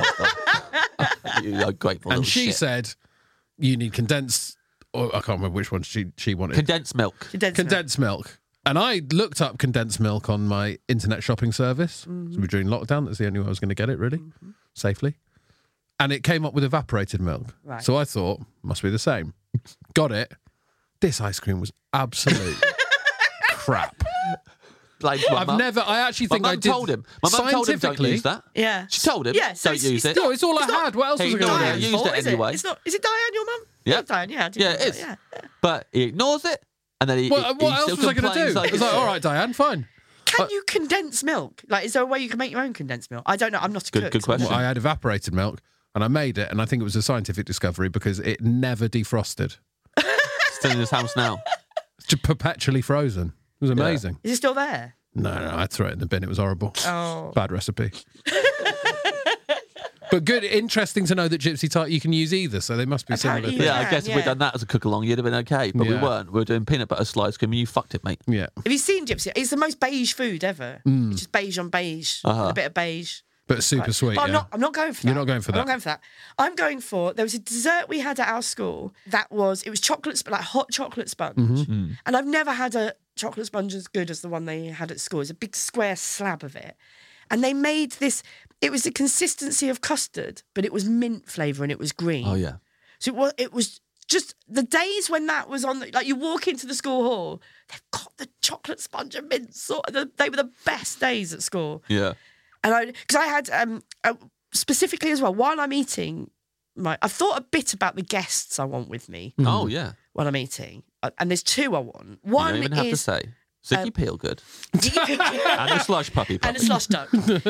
Speaker 6: You're grateful.
Speaker 5: And
Speaker 6: little
Speaker 5: she
Speaker 6: shit.
Speaker 5: said, "You need condensed." Or I can't remember which one she wanted.
Speaker 6: condensed milk.
Speaker 5: Condensed milk. And I looked up condensed milk on my internet shopping service. So we're during lockdown. That's the only way I was going to get it, really, safely. And it came up with evaporated milk.
Speaker 7: Right.
Speaker 5: So I thought, must be the same. Got it. This ice cream was absolute crap.
Speaker 6: Like, my mum-
Speaker 5: I actually think
Speaker 6: my
Speaker 5: I
Speaker 6: mum
Speaker 5: did.
Speaker 6: told him. My mum told him don't
Speaker 5: scientifically-
Speaker 6: use that.
Speaker 7: Yeah.
Speaker 6: She told him.
Speaker 7: Yeah, so
Speaker 6: don't
Speaker 7: it's-
Speaker 6: use
Speaker 7: it's
Speaker 6: it.
Speaker 5: No, it's all I
Speaker 7: It's not-
Speaker 5: had. What else
Speaker 6: Hey,
Speaker 5: was I
Speaker 6: no,
Speaker 5: going
Speaker 6: yeah,
Speaker 5: to
Speaker 6: used
Speaker 5: do?
Speaker 7: Fault,
Speaker 6: it
Speaker 7: is
Speaker 6: anyway.
Speaker 7: It's not. Is it Diane, your mum?
Speaker 6: Yeah.
Speaker 7: Yeah, Diane. Yeah. I did
Speaker 6: Yeah,
Speaker 7: know
Speaker 6: it
Speaker 7: that,
Speaker 6: is.
Speaker 7: Yeah.
Speaker 6: But he ignores it, and then he.
Speaker 5: What
Speaker 6: he
Speaker 5: else
Speaker 6: still
Speaker 5: was I going to
Speaker 6: complains
Speaker 5: do? I was like, all right, Diane, fine.
Speaker 7: Can you condense milk? Like, is there a way you can make your own condensed milk? I don't know. I'm not a cook.
Speaker 6: Good question.
Speaker 5: Well, I had evaporated milk and I made it, and I think it was a scientific discovery because it never defrosted.
Speaker 6: Still in his house now.
Speaker 5: It's just perpetually frozen. It was amazing.
Speaker 7: Is it still there?
Speaker 5: No, I threw it in the bin. It was horrible.
Speaker 7: Oh.
Speaker 5: Bad recipe. But good, interesting to know that Gypsy Tart you can use either, so they must be similar
Speaker 7: Apparently,
Speaker 5: things.
Speaker 6: Yeah, I guess if we'd done that as a cook-along, you'd have been okay. But we
Speaker 5: Yeah.
Speaker 6: weren't. We were doing peanut butter slice cream and you fucked it, mate.
Speaker 5: Yeah.
Speaker 7: Have you seen Gypsy? It's the most beige food ever. It's just beige on beige, a bit of beige.
Speaker 5: But super sweet.
Speaker 7: But
Speaker 5: yeah.
Speaker 7: I'm not going for that.
Speaker 5: You're not going for
Speaker 7: I'm
Speaker 5: that.
Speaker 7: not going for that. I'm going for, there was a dessert we had at our school it was chocolate, like hot chocolate sponge.
Speaker 5: Mm-hmm.
Speaker 7: And I've never had a chocolate sponge as good as the one they had at school. It's a big square slab of it. And they made this, it was the consistency of custard, but it was mint flavour and it was green.
Speaker 6: Oh, yeah.
Speaker 7: So it was just the days when that was on, like you walk into the school hall, they've got the chocolate sponge and mint. They were the best days at school.
Speaker 6: Yeah.
Speaker 7: And because I had specifically as well, while I'm eating, I've thought a bit about the guests I want with me
Speaker 6: Oh, yeah.
Speaker 7: while I'm eating. And there's two I want.
Speaker 6: You
Speaker 7: One
Speaker 6: don't even have to
Speaker 7: is
Speaker 6: say. Ziggy Peel good. And a slush puppy.
Speaker 7: and a slush duck.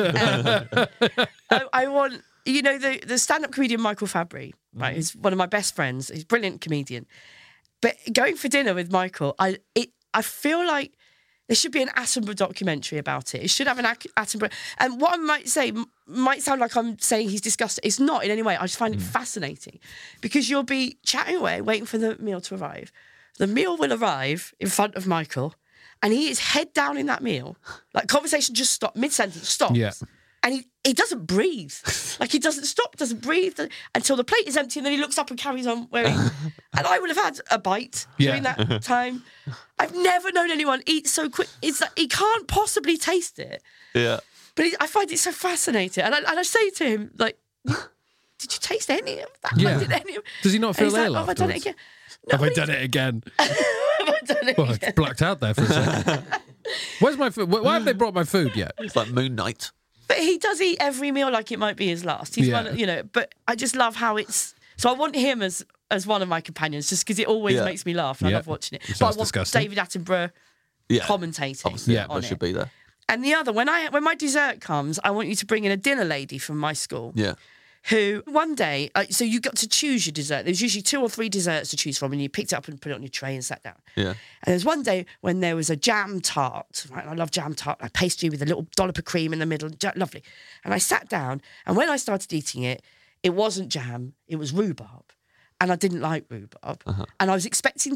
Speaker 7: I want, the stand-up comedian Michael Fabry, right? Who's one of my best friends. He's a brilliant comedian. But going for dinner with Michael, I feel like there should be an Attenborough documentary about it. It should have an Attenborough. And what I might say might sound like I'm saying he's disgusting. It's not in any way. I just find it fascinating because you'll be chatting away, waiting for the meal to arrive. The meal will arrive in front of Michael and he is head down in that meal. Like conversation just stops, mid-sentence stops.
Speaker 5: Yeah.
Speaker 7: And he doesn't breathe. Like he doesn't stop, doesn't breathe until the plate is empty and then he looks up and carries on wearing. And I would have had a bite during that time. I've never known anyone eat so quick. It's like he can't possibly taste it.
Speaker 6: Yeah.
Speaker 7: But I find it so fascinating. And I say to him, like, did you taste any of that?
Speaker 5: Yeah.
Speaker 7: Like, did any of...
Speaker 5: Does he not
Speaker 7: And
Speaker 5: feel
Speaker 7: he's like,
Speaker 5: ill
Speaker 7: have I done it
Speaker 5: afterwards?
Speaker 7: again? No,
Speaker 5: Have I done it again?
Speaker 7: Have I done it
Speaker 5: Well, I
Speaker 7: again?
Speaker 5: blacked out there for a second. Where's my food? Why have they brought my food yet?
Speaker 6: It's like Moon Knight.
Speaker 7: But he does eat every meal like it might be his last. He's
Speaker 5: Yeah.
Speaker 7: one, but I just love how it's. So I want him as one of my companions, just because it always
Speaker 6: Yeah.
Speaker 7: makes me laugh. And
Speaker 5: Yeah.
Speaker 7: I love watching it.
Speaker 5: It
Speaker 7: But I
Speaker 5: sounds
Speaker 7: want
Speaker 5: disgusting.
Speaker 7: David Attenborough
Speaker 6: Yeah.
Speaker 7: commentating.
Speaker 6: Obviously,
Speaker 5: Yeah.
Speaker 6: that
Speaker 7: on
Speaker 6: should
Speaker 7: it.
Speaker 6: be there.
Speaker 7: And the other, when my dessert comes, I want you to bring in a dinner lady from my school.
Speaker 6: Yeah.
Speaker 7: Who one day, so you got to choose your dessert. There's usually 2 or 3 desserts to choose from, and you picked it up and put it on your tray and sat down.
Speaker 6: Yeah.
Speaker 7: And there's one day when there was a jam tart. Right? I love jam tart, like pastry with a little dollop of cream in the middle, lovely. And I sat down, and when I started eating it, it wasn't jam, it was rhubarb. And I didn't like rhubarb. And I was expecting,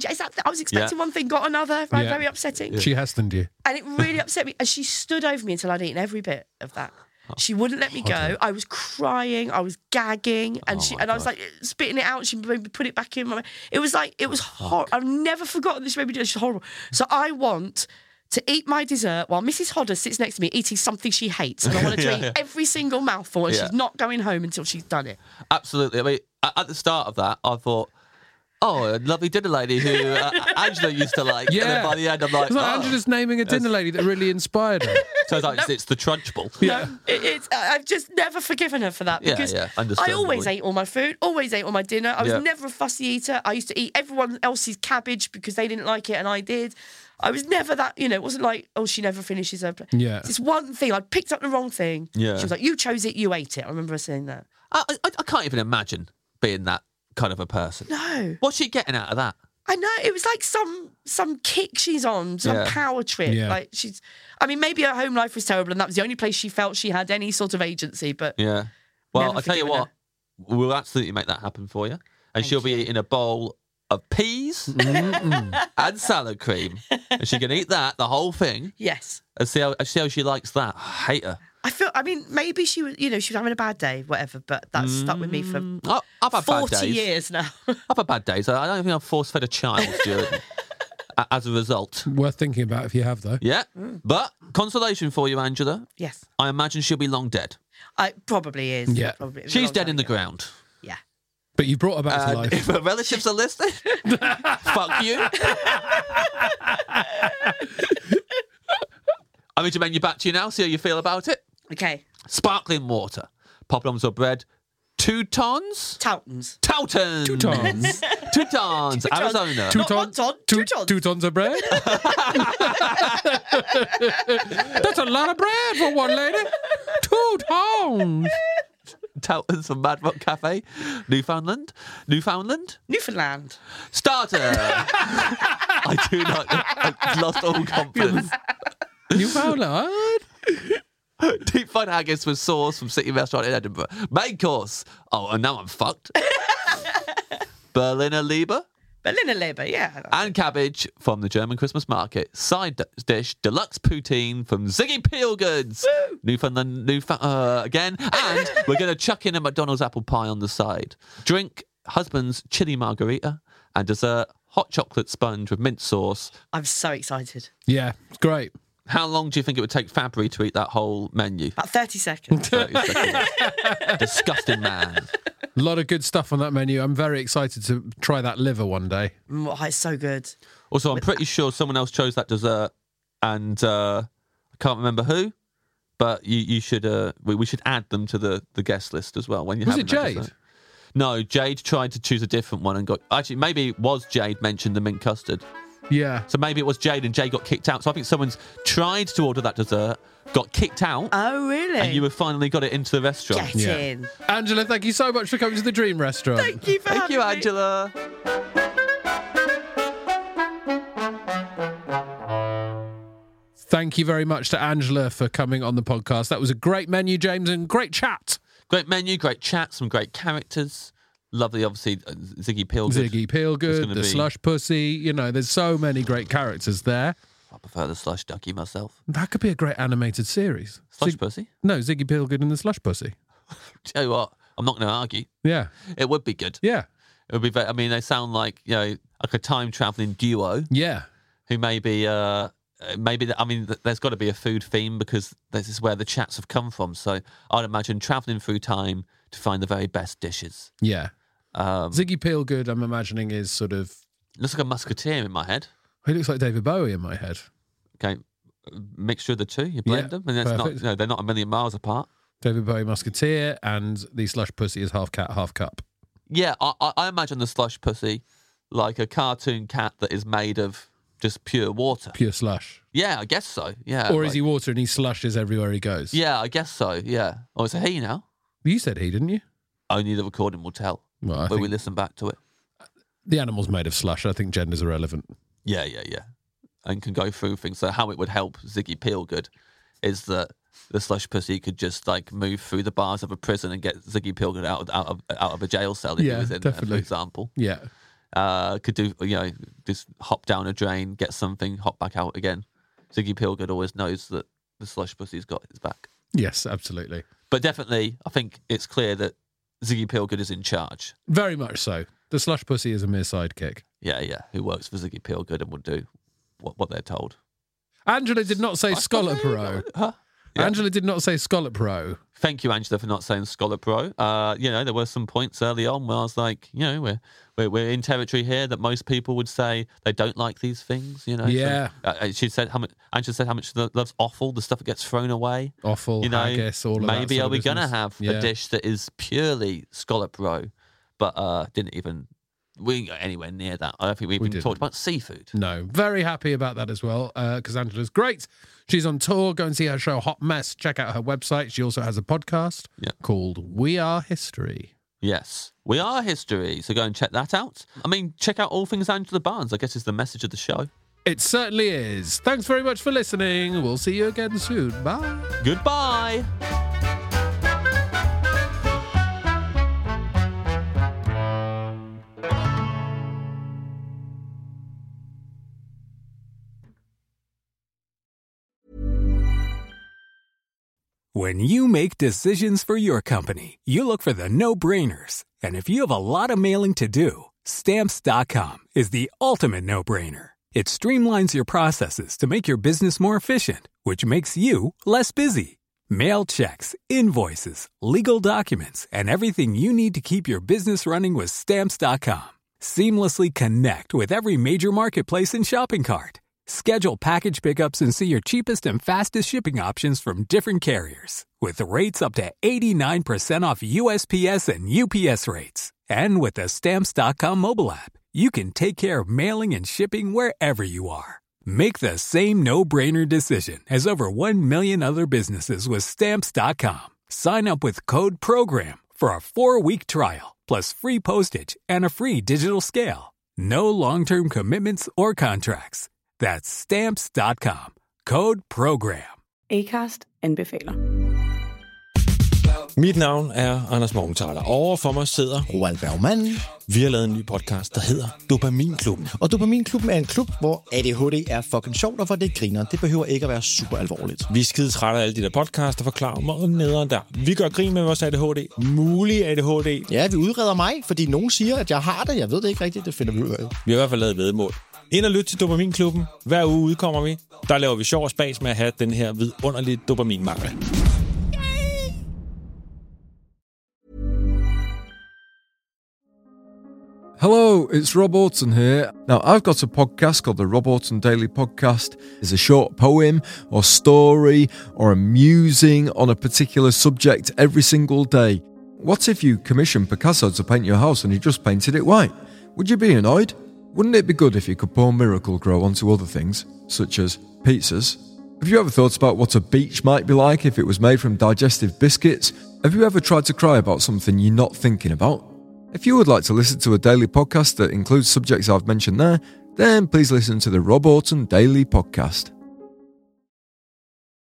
Speaker 7: one thing, got another, right?
Speaker 5: Yeah.
Speaker 7: Very upsetting.
Speaker 5: She Hestoned you.
Speaker 7: And it really upset me. And she stood over me until I'd eaten every bit of that. She wouldn't let me go. I was crying. I was gagging, and I was like spitting it out. She made me put it back in. It was horrible. I've never forgotten this. Made me do it. She's horrible. So I want to eat my dessert while Mrs. Hodder sits next to me eating something she hates, and I want her to eat every single mouthful, and
Speaker 6: Yeah.
Speaker 7: she's not going home until she's done it.
Speaker 6: Absolutely. I mean, at the start of that, I thought, oh, a lovely dinner lady who Angela used to like.
Speaker 5: Yeah.
Speaker 6: And then by the end, I'm like,
Speaker 5: It's like Angela's naming a dinner lady that really inspired her.
Speaker 6: So it's the Trunchbull.
Speaker 5: Yeah.
Speaker 7: I've just never forgiven her for that
Speaker 6: Yeah,
Speaker 7: because
Speaker 6: yeah,
Speaker 7: I
Speaker 6: understandably.
Speaker 7: always ate all my food, always ate all my dinner. I was
Speaker 6: Yeah.
Speaker 7: never a fussy eater. I used to eat everyone else's cabbage because they didn't like it and I did. I was never that, it wasn't like, oh, she never finishes her plate.
Speaker 5: Yeah.
Speaker 7: It's this one thing. I picked up the wrong thing.
Speaker 6: Yeah.
Speaker 7: She was like, you chose it, you ate it. I remember her saying that.
Speaker 6: I can't even imagine being that kind of a person.
Speaker 7: No.
Speaker 6: What's she getting out of that?
Speaker 7: I know, it was like some kick she's on, some
Speaker 6: Yeah.
Speaker 7: power trip.
Speaker 5: Yeah.
Speaker 7: Like maybe her home life was terrible and that was the only place she felt she had any sort of agency, but
Speaker 6: Yeah. Well,
Speaker 7: Never
Speaker 6: I'll tell you
Speaker 7: forgiven
Speaker 6: what, we'll absolutely make that happen for you. And she'll be eating a bowl of peas and salad cream. And she can eat that, the whole thing,
Speaker 7: yes.
Speaker 6: and see how she likes that. I hate her.
Speaker 7: Maybe she was, she was having a bad day, whatever, but that's stuck with me for
Speaker 6: I've had bad
Speaker 7: 40
Speaker 6: days.
Speaker 7: years now.
Speaker 6: I've had bad days. I don't think I've force-fed a child during, as a result.
Speaker 5: Worth thinking about if you have, though.
Speaker 6: Yeah. But consolation for you, Angela.
Speaker 7: Yes.
Speaker 6: I imagine she'll be long dead.
Speaker 7: Probably is.
Speaker 5: Yeah.
Speaker 7: Probably. It was a
Speaker 6: She's
Speaker 7: long
Speaker 6: dead
Speaker 7: time
Speaker 6: in the
Speaker 7: ago.
Speaker 6: ground.
Speaker 7: Yeah.
Speaker 5: But you brought her back to
Speaker 6: And
Speaker 5: life.
Speaker 6: if her relatives are listening, fuck you. I mean to menu back to you now, see how you feel about it.
Speaker 7: Okay.
Speaker 6: Sparkling water, poppadoms or bread, Teutons?
Speaker 7: Toutons.
Speaker 6: Toutons.
Speaker 5: Teutons.
Speaker 6: Teutons, Arizona.
Speaker 7: Not one ton, 2 tons.
Speaker 5: 2 tons of bread? That's a lot of bread for one lady. 2 tons.
Speaker 6: Toutons from Mad Rock Cafe, Newfoundland.
Speaker 7: Newfoundland.
Speaker 6: Starter. I do not. I've lost all confidence.
Speaker 5: Newfoundland.
Speaker 6: Deep Modified haggis with sauce from City Restaurant in Edinburgh. Main course. Oh, and now I'm fucked. Berliner Liebe.
Speaker 7: Berliner Leber, yeah.
Speaker 6: And cabbage from the German Christmas market. Side dish, deluxe poutine from Ziggy Peelgoods. Newfoundland, again. And we're going to chuck in a McDonald's apple pie on the side. Drink, husband's chili margarita. And dessert, hot chocolate sponge with mint sauce.
Speaker 7: I'm so excited.
Speaker 5: Yeah, it's great.
Speaker 6: How long do you think it would take Fabry to eat that whole menu?
Speaker 7: About 30 seconds.
Speaker 6: 30 seconds. Disgusting man.
Speaker 5: A lot of good stuff on that menu. I'm very excited to try that liver one day.
Speaker 7: Oh, it's so good.
Speaker 6: Also, I'm pretty sure someone else chose that dessert, and I can't remember who, but you should we should add them to the guest list as well. When you
Speaker 5: Was it Jade?
Speaker 6: No, Jade tried to choose a different one and got... Actually, maybe it was Jade mentioned the mint custard.
Speaker 5: Yeah.
Speaker 6: So maybe it was Jade and Jade got kicked out. So I think someone's tried to order that dessert, got kicked out.
Speaker 7: Oh, really?
Speaker 6: And you have finally got it into the restaurant.
Speaker 7: Get in.
Speaker 5: Angela, thank you so much for coming to the Dream Restaurant.
Speaker 7: Thank you for
Speaker 6: Thank
Speaker 7: having
Speaker 6: you,
Speaker 7: me.
Speaker 6: Angela.
Speaker 5: Thank you very much to Angela for coming on the podcast. That was a great menu, James, and great chat.
Speaker 6: Great menu, great chat, some great characters. Lovely, obviously, Ziggy Peelgood.
Speaker 5: Ziggy Peelgood, the Slush Pussy. You know, there's so many great characters there.
Speaker 6: I prefer the Slush Ducky myself.
Speaker 5: That could be a great animated series.
Speaker 6: Slush Pussy?
Speaker 5: No, Ziggy Peelgood and the Slush Pussy.
Speaker 6: Tell you what, I'm not going to argue.
Speaker 5: Yeah.
Speaker 6: It would be good.
Speaker 5: Yeah.
Speaker 6: It would be very, I mean, they sound like, you know, like a time-travelling duo
Speaker 5: Yeah.
Speaker 6: who maybe, there's got to be a food theme because this is where the chats have come from. So I'd imagine travelling through time to find the very best dishes.
Speaker 5: Yeah. Ziggy Peelgood, I'm imagining, is sort of...
Speaker 6: Looks like a musketeer in my head.
Speaker 5: He looks like David Bowie in my head.
Speaker 6: Okay, mixture of the two, you blend them, and that's
Speaker 5: perfect.
Speaker 6: not, they're not a million miles apart.
Speaker 5: David Bowie Musketeer, and the Slush Pussy is half cat, half cup.
Speaker 6: Yeah, I imagine the Slush Pussy like a cartoon cat that is made of just pure water.
Speaker 5: Pure slush.
Speaker 6: Yeah, I guess so. Yeah.
Speaker 5: Or is he water and he slushes everywhere he goes?
Speaker 6: Yeah, I guess so. Yeah. Oh, it's a he now.
Speaker 5: You said he, didn't you?
Speaker 6: Only the recording will tell.
Speaker 5: Well, I
Speaker 6: when
Speaker 5: think
Speaker 6: we listen back to it.
Speaker 5: the animal's made of slush. I think gender's irrelevant.
Speaker 6: Yeah. And can go through things. So how it would help Ziggy Peelgood is that the Slush Pussy could just like move through the bars of a prison and get Ziggy Peelgood out of a jail cell if he was in there, for example.
Speaker 5: Yeah.
Speaker 6: Could do, just hop down a drain, get something, hop back out again. Ziggy Peelgood always knows that the Slush Pussy's got his back.
Speaker 5: Yes, absolutely.
Speaker 6: But definitely, I think it's clear that Ziggy Peelgood is in charge.
Speaker 5: Very much so. The Slush Pussy is a mere sidekick.
Speaker 6: Yeah, who works for Ziggy Peelgood and will do what they're told.
Speaker 5: Angela did not say Scallop Row.
Speaker 6: Huh? Yeah.
Speaker 5: Angela did not say Scallop Row.
Speaker 6: Thank you, Angela, for not saying Scallop Row. There were some points early on where I was like, we're in territory here that most people would say they don't like these things.
Speaker 5: Yeah.
Speaker 6: So, Angela said how much she loves offal, the stuff that gets thrown away.
Speaker 5: Offal, haggis, all of that.
Speaker 6: Maybe
Speaker 5: sort
Speaker 6: are
Speaker 5: of
Speaker 6: we going to
Speaker 5: business.
Speaker 6: have a dish that is purely Scallop Row, but didn't even we got anywhere near that. I don't think we even talked about seafood.
Speaker 5: No, very happy about that as well because Angela's great. She's on tour. Go and see her show Hot Mess. Check out her website. She also has a podcast called We Are History.
Speaker 6: Yes, We Are History. So go and check that out. I mean, check out all things Angela Barnes, I guess is the message of the show.
Speaker 5: It certainly is. Thanks very much for listening. We'll see you again soon. Bye.
Speaker 6: Goodbye.
Speaker 9: When you make decisions for your company, you look for the no-brainers. And if you have a lot of mailing to do, Stamps.com is the ultimate no-brainer. It streamlines your processes to make your business more efficient, which makes you less busy. Mail checks, invoices, legal documents, and everything you need to keep your business running with Stamps.com. Seamlessly connect with every major marketplace and shopping cart. Schedule package pickups and see your cheapest and fastest shipping options from different carriers. With rates up to 89% off USPS and UPS rates. And with the Stamps.com mobile app, you can take care of mailing and shipping wherever you are. Make the same no-brainer decision as over 1 million other businesses with Stamps.com. Sign up with code PROGRAM for a 4-week trial, plus free postage and a free digital scale. No long-term commitments or contracts. That's Stamps.com. Code PROGRAM.
Speaker 10: Acast anbefaler. Mit navn er Anders Morgenthaler. Overfor mig sidder
Speaker 11: Roald Bergmann.
Speaker 10: Vi har lavet en ny podcast, der hedder Dopaminklubben.
Speaker 11: Og Dopaminklubben er en klub, hvor ADHD er fucking sjovt, og hvor det griner. Det behøver ikke at være super alvorligt.
Speaker 10: Vi er skide trætte af alle de der podcasts, der forklarer mig nederen der. Vi gør grin med vores ADHD. Mulig ADHD.
Speaker 11: Ja, vi udreder mig, fordi nogen siger, at jeg har det. Jeg ved det ikke rigtigt, det finder vi ud af.
Speaker 10: Vi har i hvert fald lavet væddemål. Ind og lyt til Dopaminklubben. Hver uge udkommer vi. Der laver vi sjov og spas med at have den her vidunderlige dopaminmangel.
Speaker 12: Hello, it's Rob Orton here. Now, I've got a podcast called the Rob Orton Daily Podcast. It's a short poem or story or a musing on a particular subject every single day. What if you commissioned Picasso to paint your house and he just painted it white? Would you be annoyed? Wouldn't it be good if you could pour Miracle-Gro onto other things, such as pizzas? Have you ever thought about what a beach might be like if it was made from digestive biscuits? Have you ever tried to cry about something you're not thinking about? If you would like to listen to a daily podcast that includes subjects I've mentioned there, then please listen to the Rob Orton Daily Podcast.